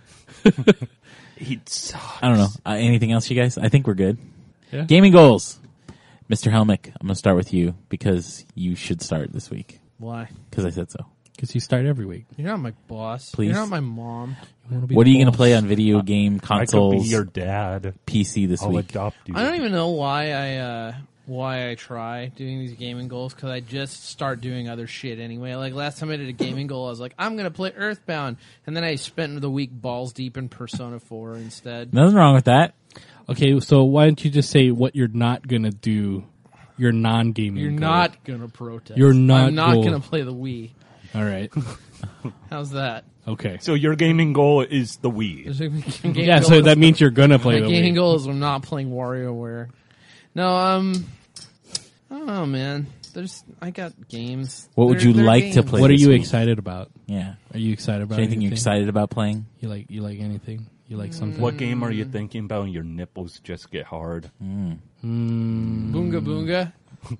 He sucks. I don't know. Uh, anything else, you guys? I think we're good. Yeah. Gaming goals. Mister Helmick, I'm going to start with you because you should start this week. Why? Because I said so. Because you start every week. You're not my boss. Please. You're not my mom. You wanna be What are the you going to boss. play on video game I could consoles, be your dad. P C this I'll week? adopt you. I don't even know why I uh, why I try doing these gaming goals because I just start doing other shit anyway. Like last time I did a gaming goal, I was like, I'm gonna play Earthbound, and then I spent the week balls deep in Persona four instead. Nothing wrong with that. Okay, so why don't you just say what you're not gonna do? Your non-gaming. You're goal. not gonna protest. You're not I'm not goal. gonna play the Wii. All right. How's that? Okay. So your gaming goal is the Wii. There's a gaming Yeah, goal so is- that means you're gonna play my the gaming Wii. goal is I'm not playing WarioWare. No, um, I don't know, man. There's I got games. What would They're- you they're like to games. play? What are this you week? excited about? Yeah. Are you excited about Anything you're excited about playing? You like you like anything? You like something? What game are you thinking about? Your nipples just get hard. Mm, Boonga Boonga.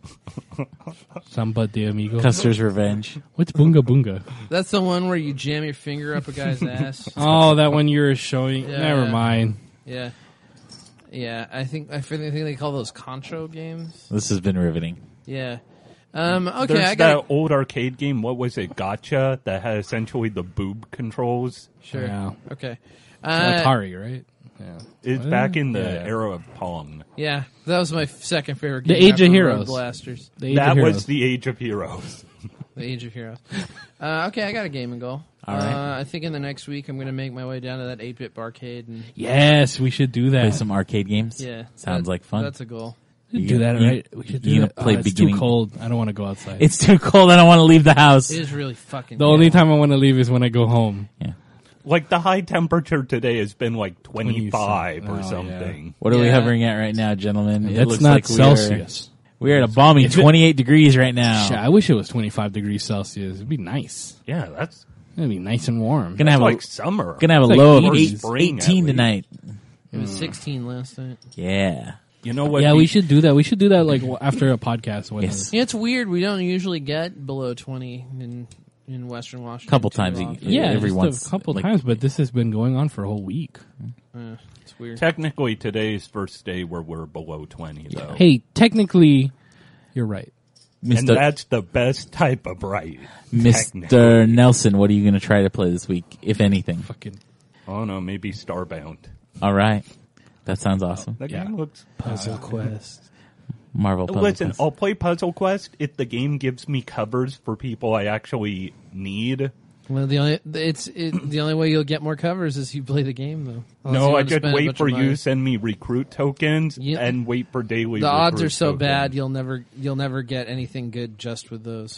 Samba de Amigo. Custer's Revenge. What's Boonga Boonga? That's the one where you jam your finger up a guy's ass. Oh, that one you were showing. Yeah. Never mind. Yeah, yeah. I think I think they call those Concho games. This has been riveting. Yeah. Um. Okay, There's I got that old arcade game. What was it? Gotcha. That had essentially the boob controls. sure. Yeah. Okay. Uh, Atari, right? Yeah. It's back in the Yeah. era of Pong. yeah, that was my f- second favorite The game. Age of after Road Heroes. Blasters. The Age That of was Heroes. the Age of Heroes. The Age of Heroes. Uh, okay, I got a gaming goal. All right. Uh, I think in the next week I'm going to make my way down to that eight-bit barcade and Yes, we should do that. Play some arcade games. yeah, Sounds that- like fun. That's a goal. We should You do gonna- that, you- right? We should do you that. gonna play Oh, it's beginning- too cold. I don't want to go outside. It's too cold. I don't want to leave the house. It is really fucking. the cold. only time I want to leave is when I go home. Yeah. Like the high temperature today has been like twenty-five Oh, or yeah. something. What are we Yeah. hovering at right now, gentlemen? It That's looks not like we are- Celsius. We are at a balmy If it- twenty-eight degrees right now. Shit, I wish it was twenty-five degrees Celsius. It'd be nice. Yeah, that's It'd be nice and warm. Gonna have like a summer. gonna have a It's like low of eighty. eight, Spring, at eighteen least. tonight. It was sixteen last night. Yeah. You know what? yeah, the- we should do that. We should do that like w- after a podcast. When Yes. Yeah, it's weird. We don't usually get below twenty in in Western Washington. Couple too times a often. yeah, every just once- a couple like- times, but this has been going on for a whole week. Uh, it's weird. Technically, today's first day where we're below twenty, though. Hey, technically, you're right. and Mister that's the best type of right. Mister Technically. Nelson, what are you going to try to play this week, if anything? Fucking I don't know, maybe Starbound. All right. That sounds awesome. That Yeah. game looks. Puzzle Quest. Marvel Puzzle Listen, Quest. I'll play Puzzle Quest if the game gives me covers for people I actually need. Well, the only it's it, the only way you'll get more covers is you play the game, though. Unless you No, I want to could spend a wait bunch for of you money. to send me recruit tokens Yeah. and wait for daily. The odds recruit are so tokens. bad you'll never you'll never get anything good just with those.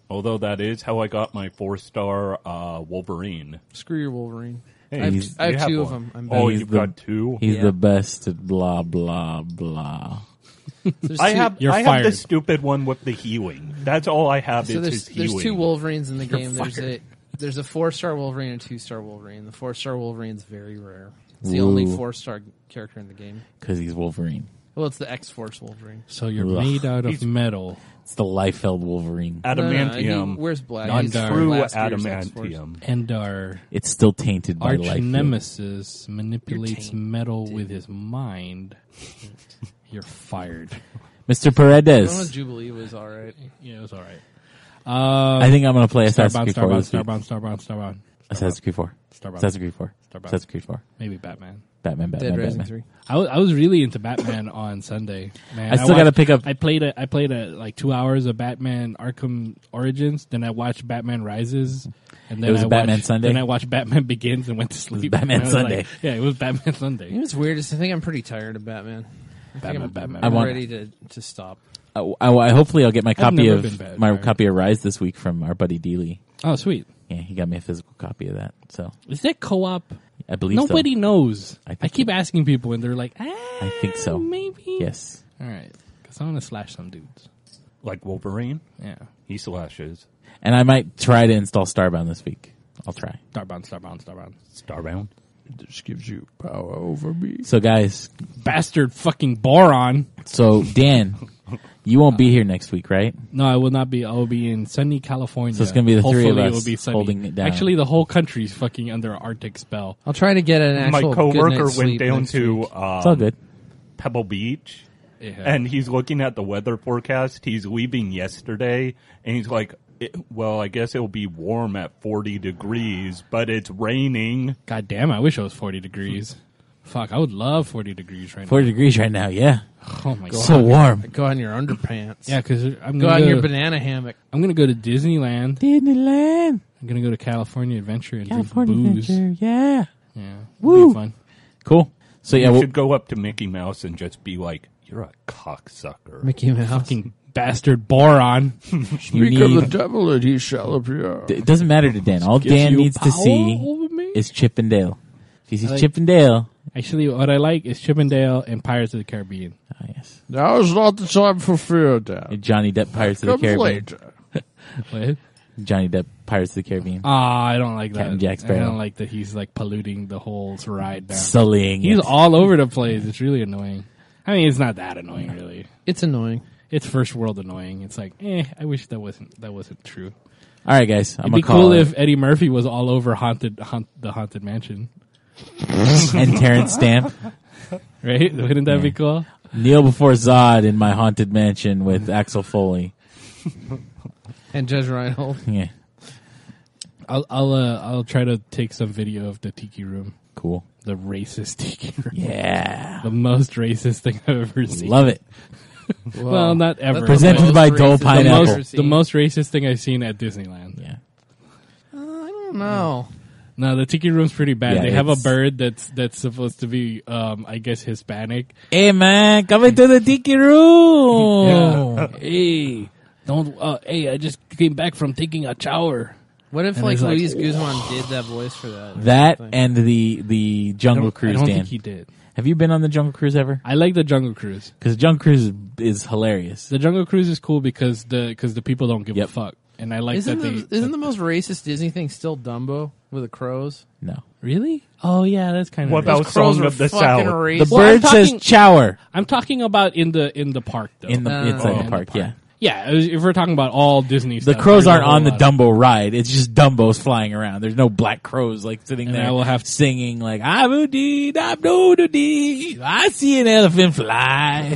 Although that is how I got my four-star uh, Wolverine. Screw your Wolverine. Hey, I have, you- I have you have two of one. them. I'm Oh, bad. you've the- got two? He's Yeah. the best at blah, blah, blah. There's I two- have You're I have fired. the stupid one with the healing. That's all I have So is there's his there's healing. two Wolverines in the You're game. There's a fired. there's a four star Wolverine and a two star Wolverine. The four star Wolverine's very rare. It's the Ooh. only four star character in the game. Because he's Wolverine. Well, it's the X Force Wolverine. So you're Ugh. made out of He's- metal. It's the Liefeld Wolverine. No, no, no, Adamantium. he wears black. Not He's dark. from True last year's X-Force. adamantium. And our It's still tainted by arch Liefeld. nemesis manipulates You're metal with his mind. You're fired. Mister The one with Paredes. Jubilee was all right. Yeah, it was all right. Um, I think I'm going to play Assassin's Starbound, Creed four Starbound, this week. Starbound, Starbound, Starbound, Assassin's Creed four. Starbound, Assassin's Creed four. Starbound. Assassin's Creed four. Maybe Batman. Batman, Batman, Dead Rising Batman. three. I was, I was really into Batman on Sunday. Man, I still got to watched- pick up. I played a, I played a, like two hours of Batman Arkham Origins. Then I watched Batman Rises. And then It was I a Batman watched, Sunday? Then I watched Batman Begins and went to sleep. Batman And I was Sunday. like- yeah, it was Batman You Sunday. know what's weird is I think I'm pretty tired of Batman. I think Batman, I'm, Batman. I'm I want- ready to, to stop. I, I, I- hopefully I'll get my copy never of been Batman. my copy of Rise this week from our buddy Dealey. Oh, sweet. Yeah, he got me a physical copy of that. So Is that co-op? I believe Nobody so. knows. I I, think keep so. asking people, and they're like, ah, I think so. Maybe. Yes. All right. Because I want to slash some dudes. Like Wolverine, Yeah. he slashes. And I might try to install Starbound this week. I'll try. Starbound, Starbound, Starbound. Starbound. This gives you power over me. So guys, Bastard fucking boron. so Dan, you won't be here next week, right? No, I will not be. I will be in sunny California. So it's gonna be the three of Hopefully us it will be sunny. holding it down. Actually, the whole country's fucking under an Arctic spell. I'll try to get an My actual good coworker night's went sleep down next to week. um, It's all good. Pebble Beach, Yeah. and he's looking at the weather forecast. He's leaving yesterday, and he's like, it, well, I guess it'll be warm at forty degrees, but it's raining. God damn, I wish it was forty degrees. Fuck, I would love forty degrees right Forty degrees right now. Yeah, now. Oh my god. so warm. Go on your underpants. Yeah, because I'm Go gonna on go, your banana hammock. I'm gonna go to Disneyland. Disneyland, I'm gonna go to California Adventure and California drink booze. Adventure. Yeah, Yeah, Woo. it'll be fun. cool. So yeah, you well, should go up to Mickey Mouse and just be like, "You're a cocksucker." Mickey Mouse. Fucking bastard boron. you need. devil and he shall appear. It doesn't matter to Dan. All Gives Dan you needs to power see over me? is Chip and Dale. If he sees like- Chip and Dale, Actually, what I like is Chippendale and Pirates of the Caribbean. ah, yes, Now is not the time for fear, Dad. Johnny Depp Pirates of the Comes Caribbean. later. What? Johnny Depp Pirates of the Caribbean. Ah, I don't like that. Captain Jack I Sparrow. don't like that he's like polluting the whole ride down. Sullying He's it. all over the place. It's really annoying. I mean, it's not that annoying, really. It's annoying. It's first world annoying. It's like, eh, I wish that wasn't that wasn't true. All right, guys. I'm It'd be gonna call cool it. if Eddie Murphy was all over haunted, haunt, the haunted mansion, and Terrence Stamp. right? Wouldn't that be cool? Kneel before Zod in my haunted mansion with Axel Foley. And Judge Reinhold. Yeah, I'll I'll uh, I'll try to take some video of the tiki room, cool. the racist tiki room, Yeah, the most racist thing I've ever seen. love it. Well, not ever. That's Presented the most by Dole racist the Pineapple. I've ever most the seen. most racist thing I've seen at Disneyland. Yeah, Uh, I don't know. No, the tiki room's pretty bad. Yeah, they have a it's- bird that's that's supposed to be, um, I guess, Hispanic. hey man, come into the tiki room. Yeah. Hey, don't. Uh, hey, I just came back from taking a shower. What if And like he's like, Luis Guzman did that voice for that? or That something? and the the I Jungle don't, Cruise. I don't Dan, think he did. have you been on the Jungle Cruise ever? I like the Jungle Cruise. Because Jungle Cruise is, is hilarious. The Jungle Cruise is cool because the because the people don't give Yep. a fuck, and I like isn't that the, they isn't the most racist Disney thing still Dumbo with the crows? No, really. Oh yeah, that's kind of. What Those about crows Song are of the fucking South? racist. the Well, I'm bird says talking- chower I'm talking about in the in the park though. in the Uh, inside Oh, the in park. the Yeah, yeah, if we're talking about all Disney the stuff, crows there's a aren't whole on the lot. Dumbo ride. It's just Dumbos flying around. There's no black crows like sitting And there I will have- singing like "Abu dee da do do dee." I see an elephant fly.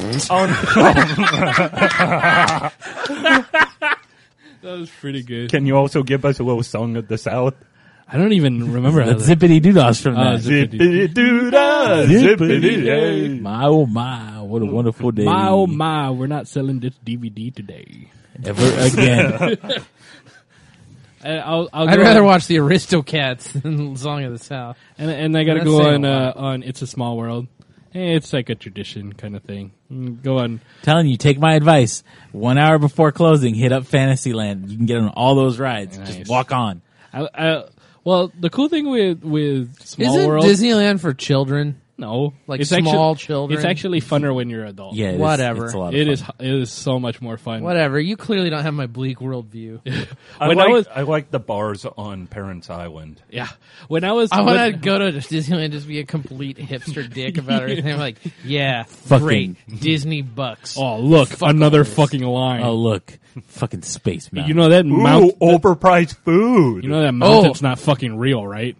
That was pretty good. Can you also give us a little Song of the South? I don't even remember how That's that. zippity doodas from Oh, that. zip- Zippity doo dah, zippity day. My oh my, what a wonderful day! My oh my, we're not selling this D V D today. Ever again. I, I'll, I'll I'd go rather on- watch the Aristocats than Song of the South. And and I gotta That's go saying on a uh, lot. on It's a Small World. Hey, it's like a tradition kind of thing. Mm, Go on. Telling you, take my advice. One hour before closing, hit up Fantasyland. You can get on all those rides. Nice. Just walk on. I, I, well, the cool thing with with Small Isn't World, Disneyland for children? no, like it's small actually, children? It's actually funner when you're an adult. Yeah, it is- Whatever. it's a lot of It fun. is. It is so much more fun. Whatever. You clearly don't have my bleak worldview. I When like, I was- I like the bars on Parents Island. Yeah, when I was, I want when- to go to Disneyland and just be a complete hipster dick about everything. I'm like, yeah, Fucking- great. Disney bucks. Oh, look, Fuck another all this. fucking line. Oh, look. Fucking Space Mountain. you know that Ooh, mount. overpriced food. You know that mountain's not fucking real, right?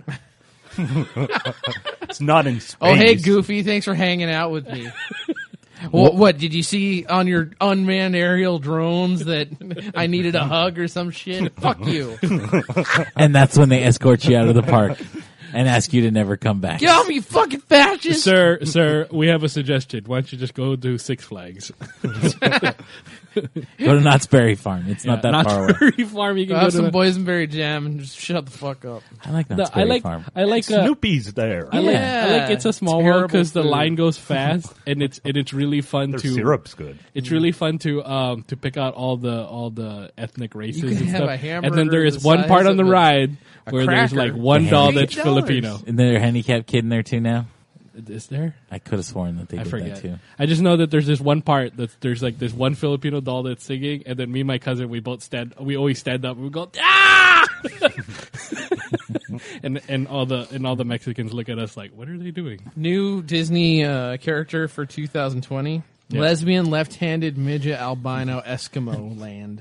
it's not in space. Oh, hey, Goofy, thanks for hanging out with me. What, what did you see on your unmanned aerial drones that I needed a hug or some shit? Fuck you. And that's when they escort you out of the park and ask you to never come back. Get off me, you fucking fascist. Sir, sir, we have a suggestion. Why don't you just go to Six Flags? Go to Knott's Berry Farm. It's not that Not far away. Prairie Farm. You can Go go have to some the, boysenberry jam and just shut the fuck up. I like Knott's the- I Berry like. Farm. I like. Uh, Snoopy's there. I like. Yeah. I like. It's a small world Terrible because the food. line goes fast, and it's and it's really fun Their to. syrup's good. It's really fun to um to pick out all the all the ethnic races can and have stuff. a And then hamburger there is the one size part on the of a- ride where there's cracker. like one The doll ham- that's eight dollars. Filipino. Isn't there a handicapped kid in there too now? Is there? I could have sworn that they I did forget. that too. I just know that there's this one part that there's like this one Filipino doll that's singing, and then me and my cousin we both stand. We always stand up and we go ah, and and all the and all the Mexicans look at us like, what are they doing? New Disney uh, character for two thousand twenty. Yeah. Lesbian left-handed midget albino Eskimo land.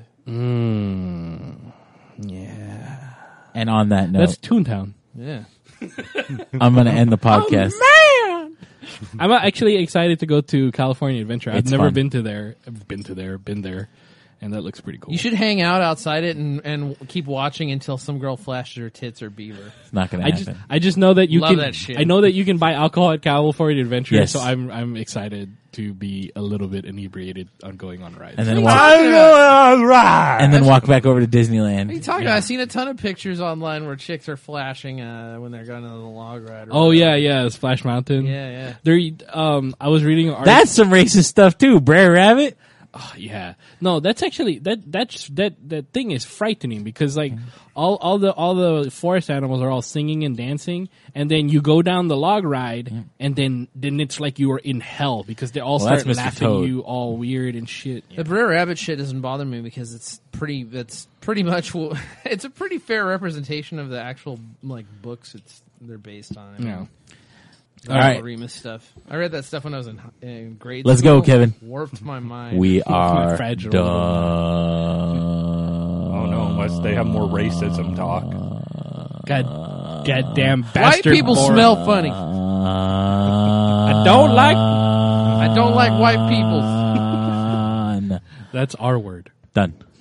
And on that note, That's Toontown. Yeah. I'm going to end the podcast. I'm actually excited to go to California Adventure. I've It's never fun. been to there. I've been to there, been there, and that looks pretty cool. You should hang out outside it and, and keep watching until some girl flashes her tits or beaver. It's not going to I happen. just, I just know that you Love can. that shit. I know that you can buy alcohol at California Adventure, Yes. so I'm, I'm excited to be a little bit inebriated on going on rides. and then What walk, are you talking about? Right. and then walk back over to What are you Disneyland. talking about? I've seen a ton of pictures online where chicks are flashing uh, when they're going on the log ride. or oh whatever. yeah, yeah, Splash Mountain. Yeah, yeah. There, um, I was reading an article. That's some racist stuff too, Brer Rabbit. Oh, yeah. No, that's actually that that's that that thing is frightening because like all all the all the forest animals are all singing and dancing, and then you go down the log ride, and then then it's like you are in hell because they all Well, that's start Mister laughing Toad. at you all weird and shit. The Brer Rabbit shit doesn't bother me because it's pretty. It's pretty much. It's a pretty fair representation of the actual like books it's they're based on. I mean, Yeah. all All right. Remus stuff. I read that stuff when I was in, in grade. Let's school. go, Kevin. Warped my mind. We are Fragile. done. Oh no, unless they have more racism talk. God, goddamn White bastard. people Borat. smell funny. I don't like- I don't like white people. That's our word. Done.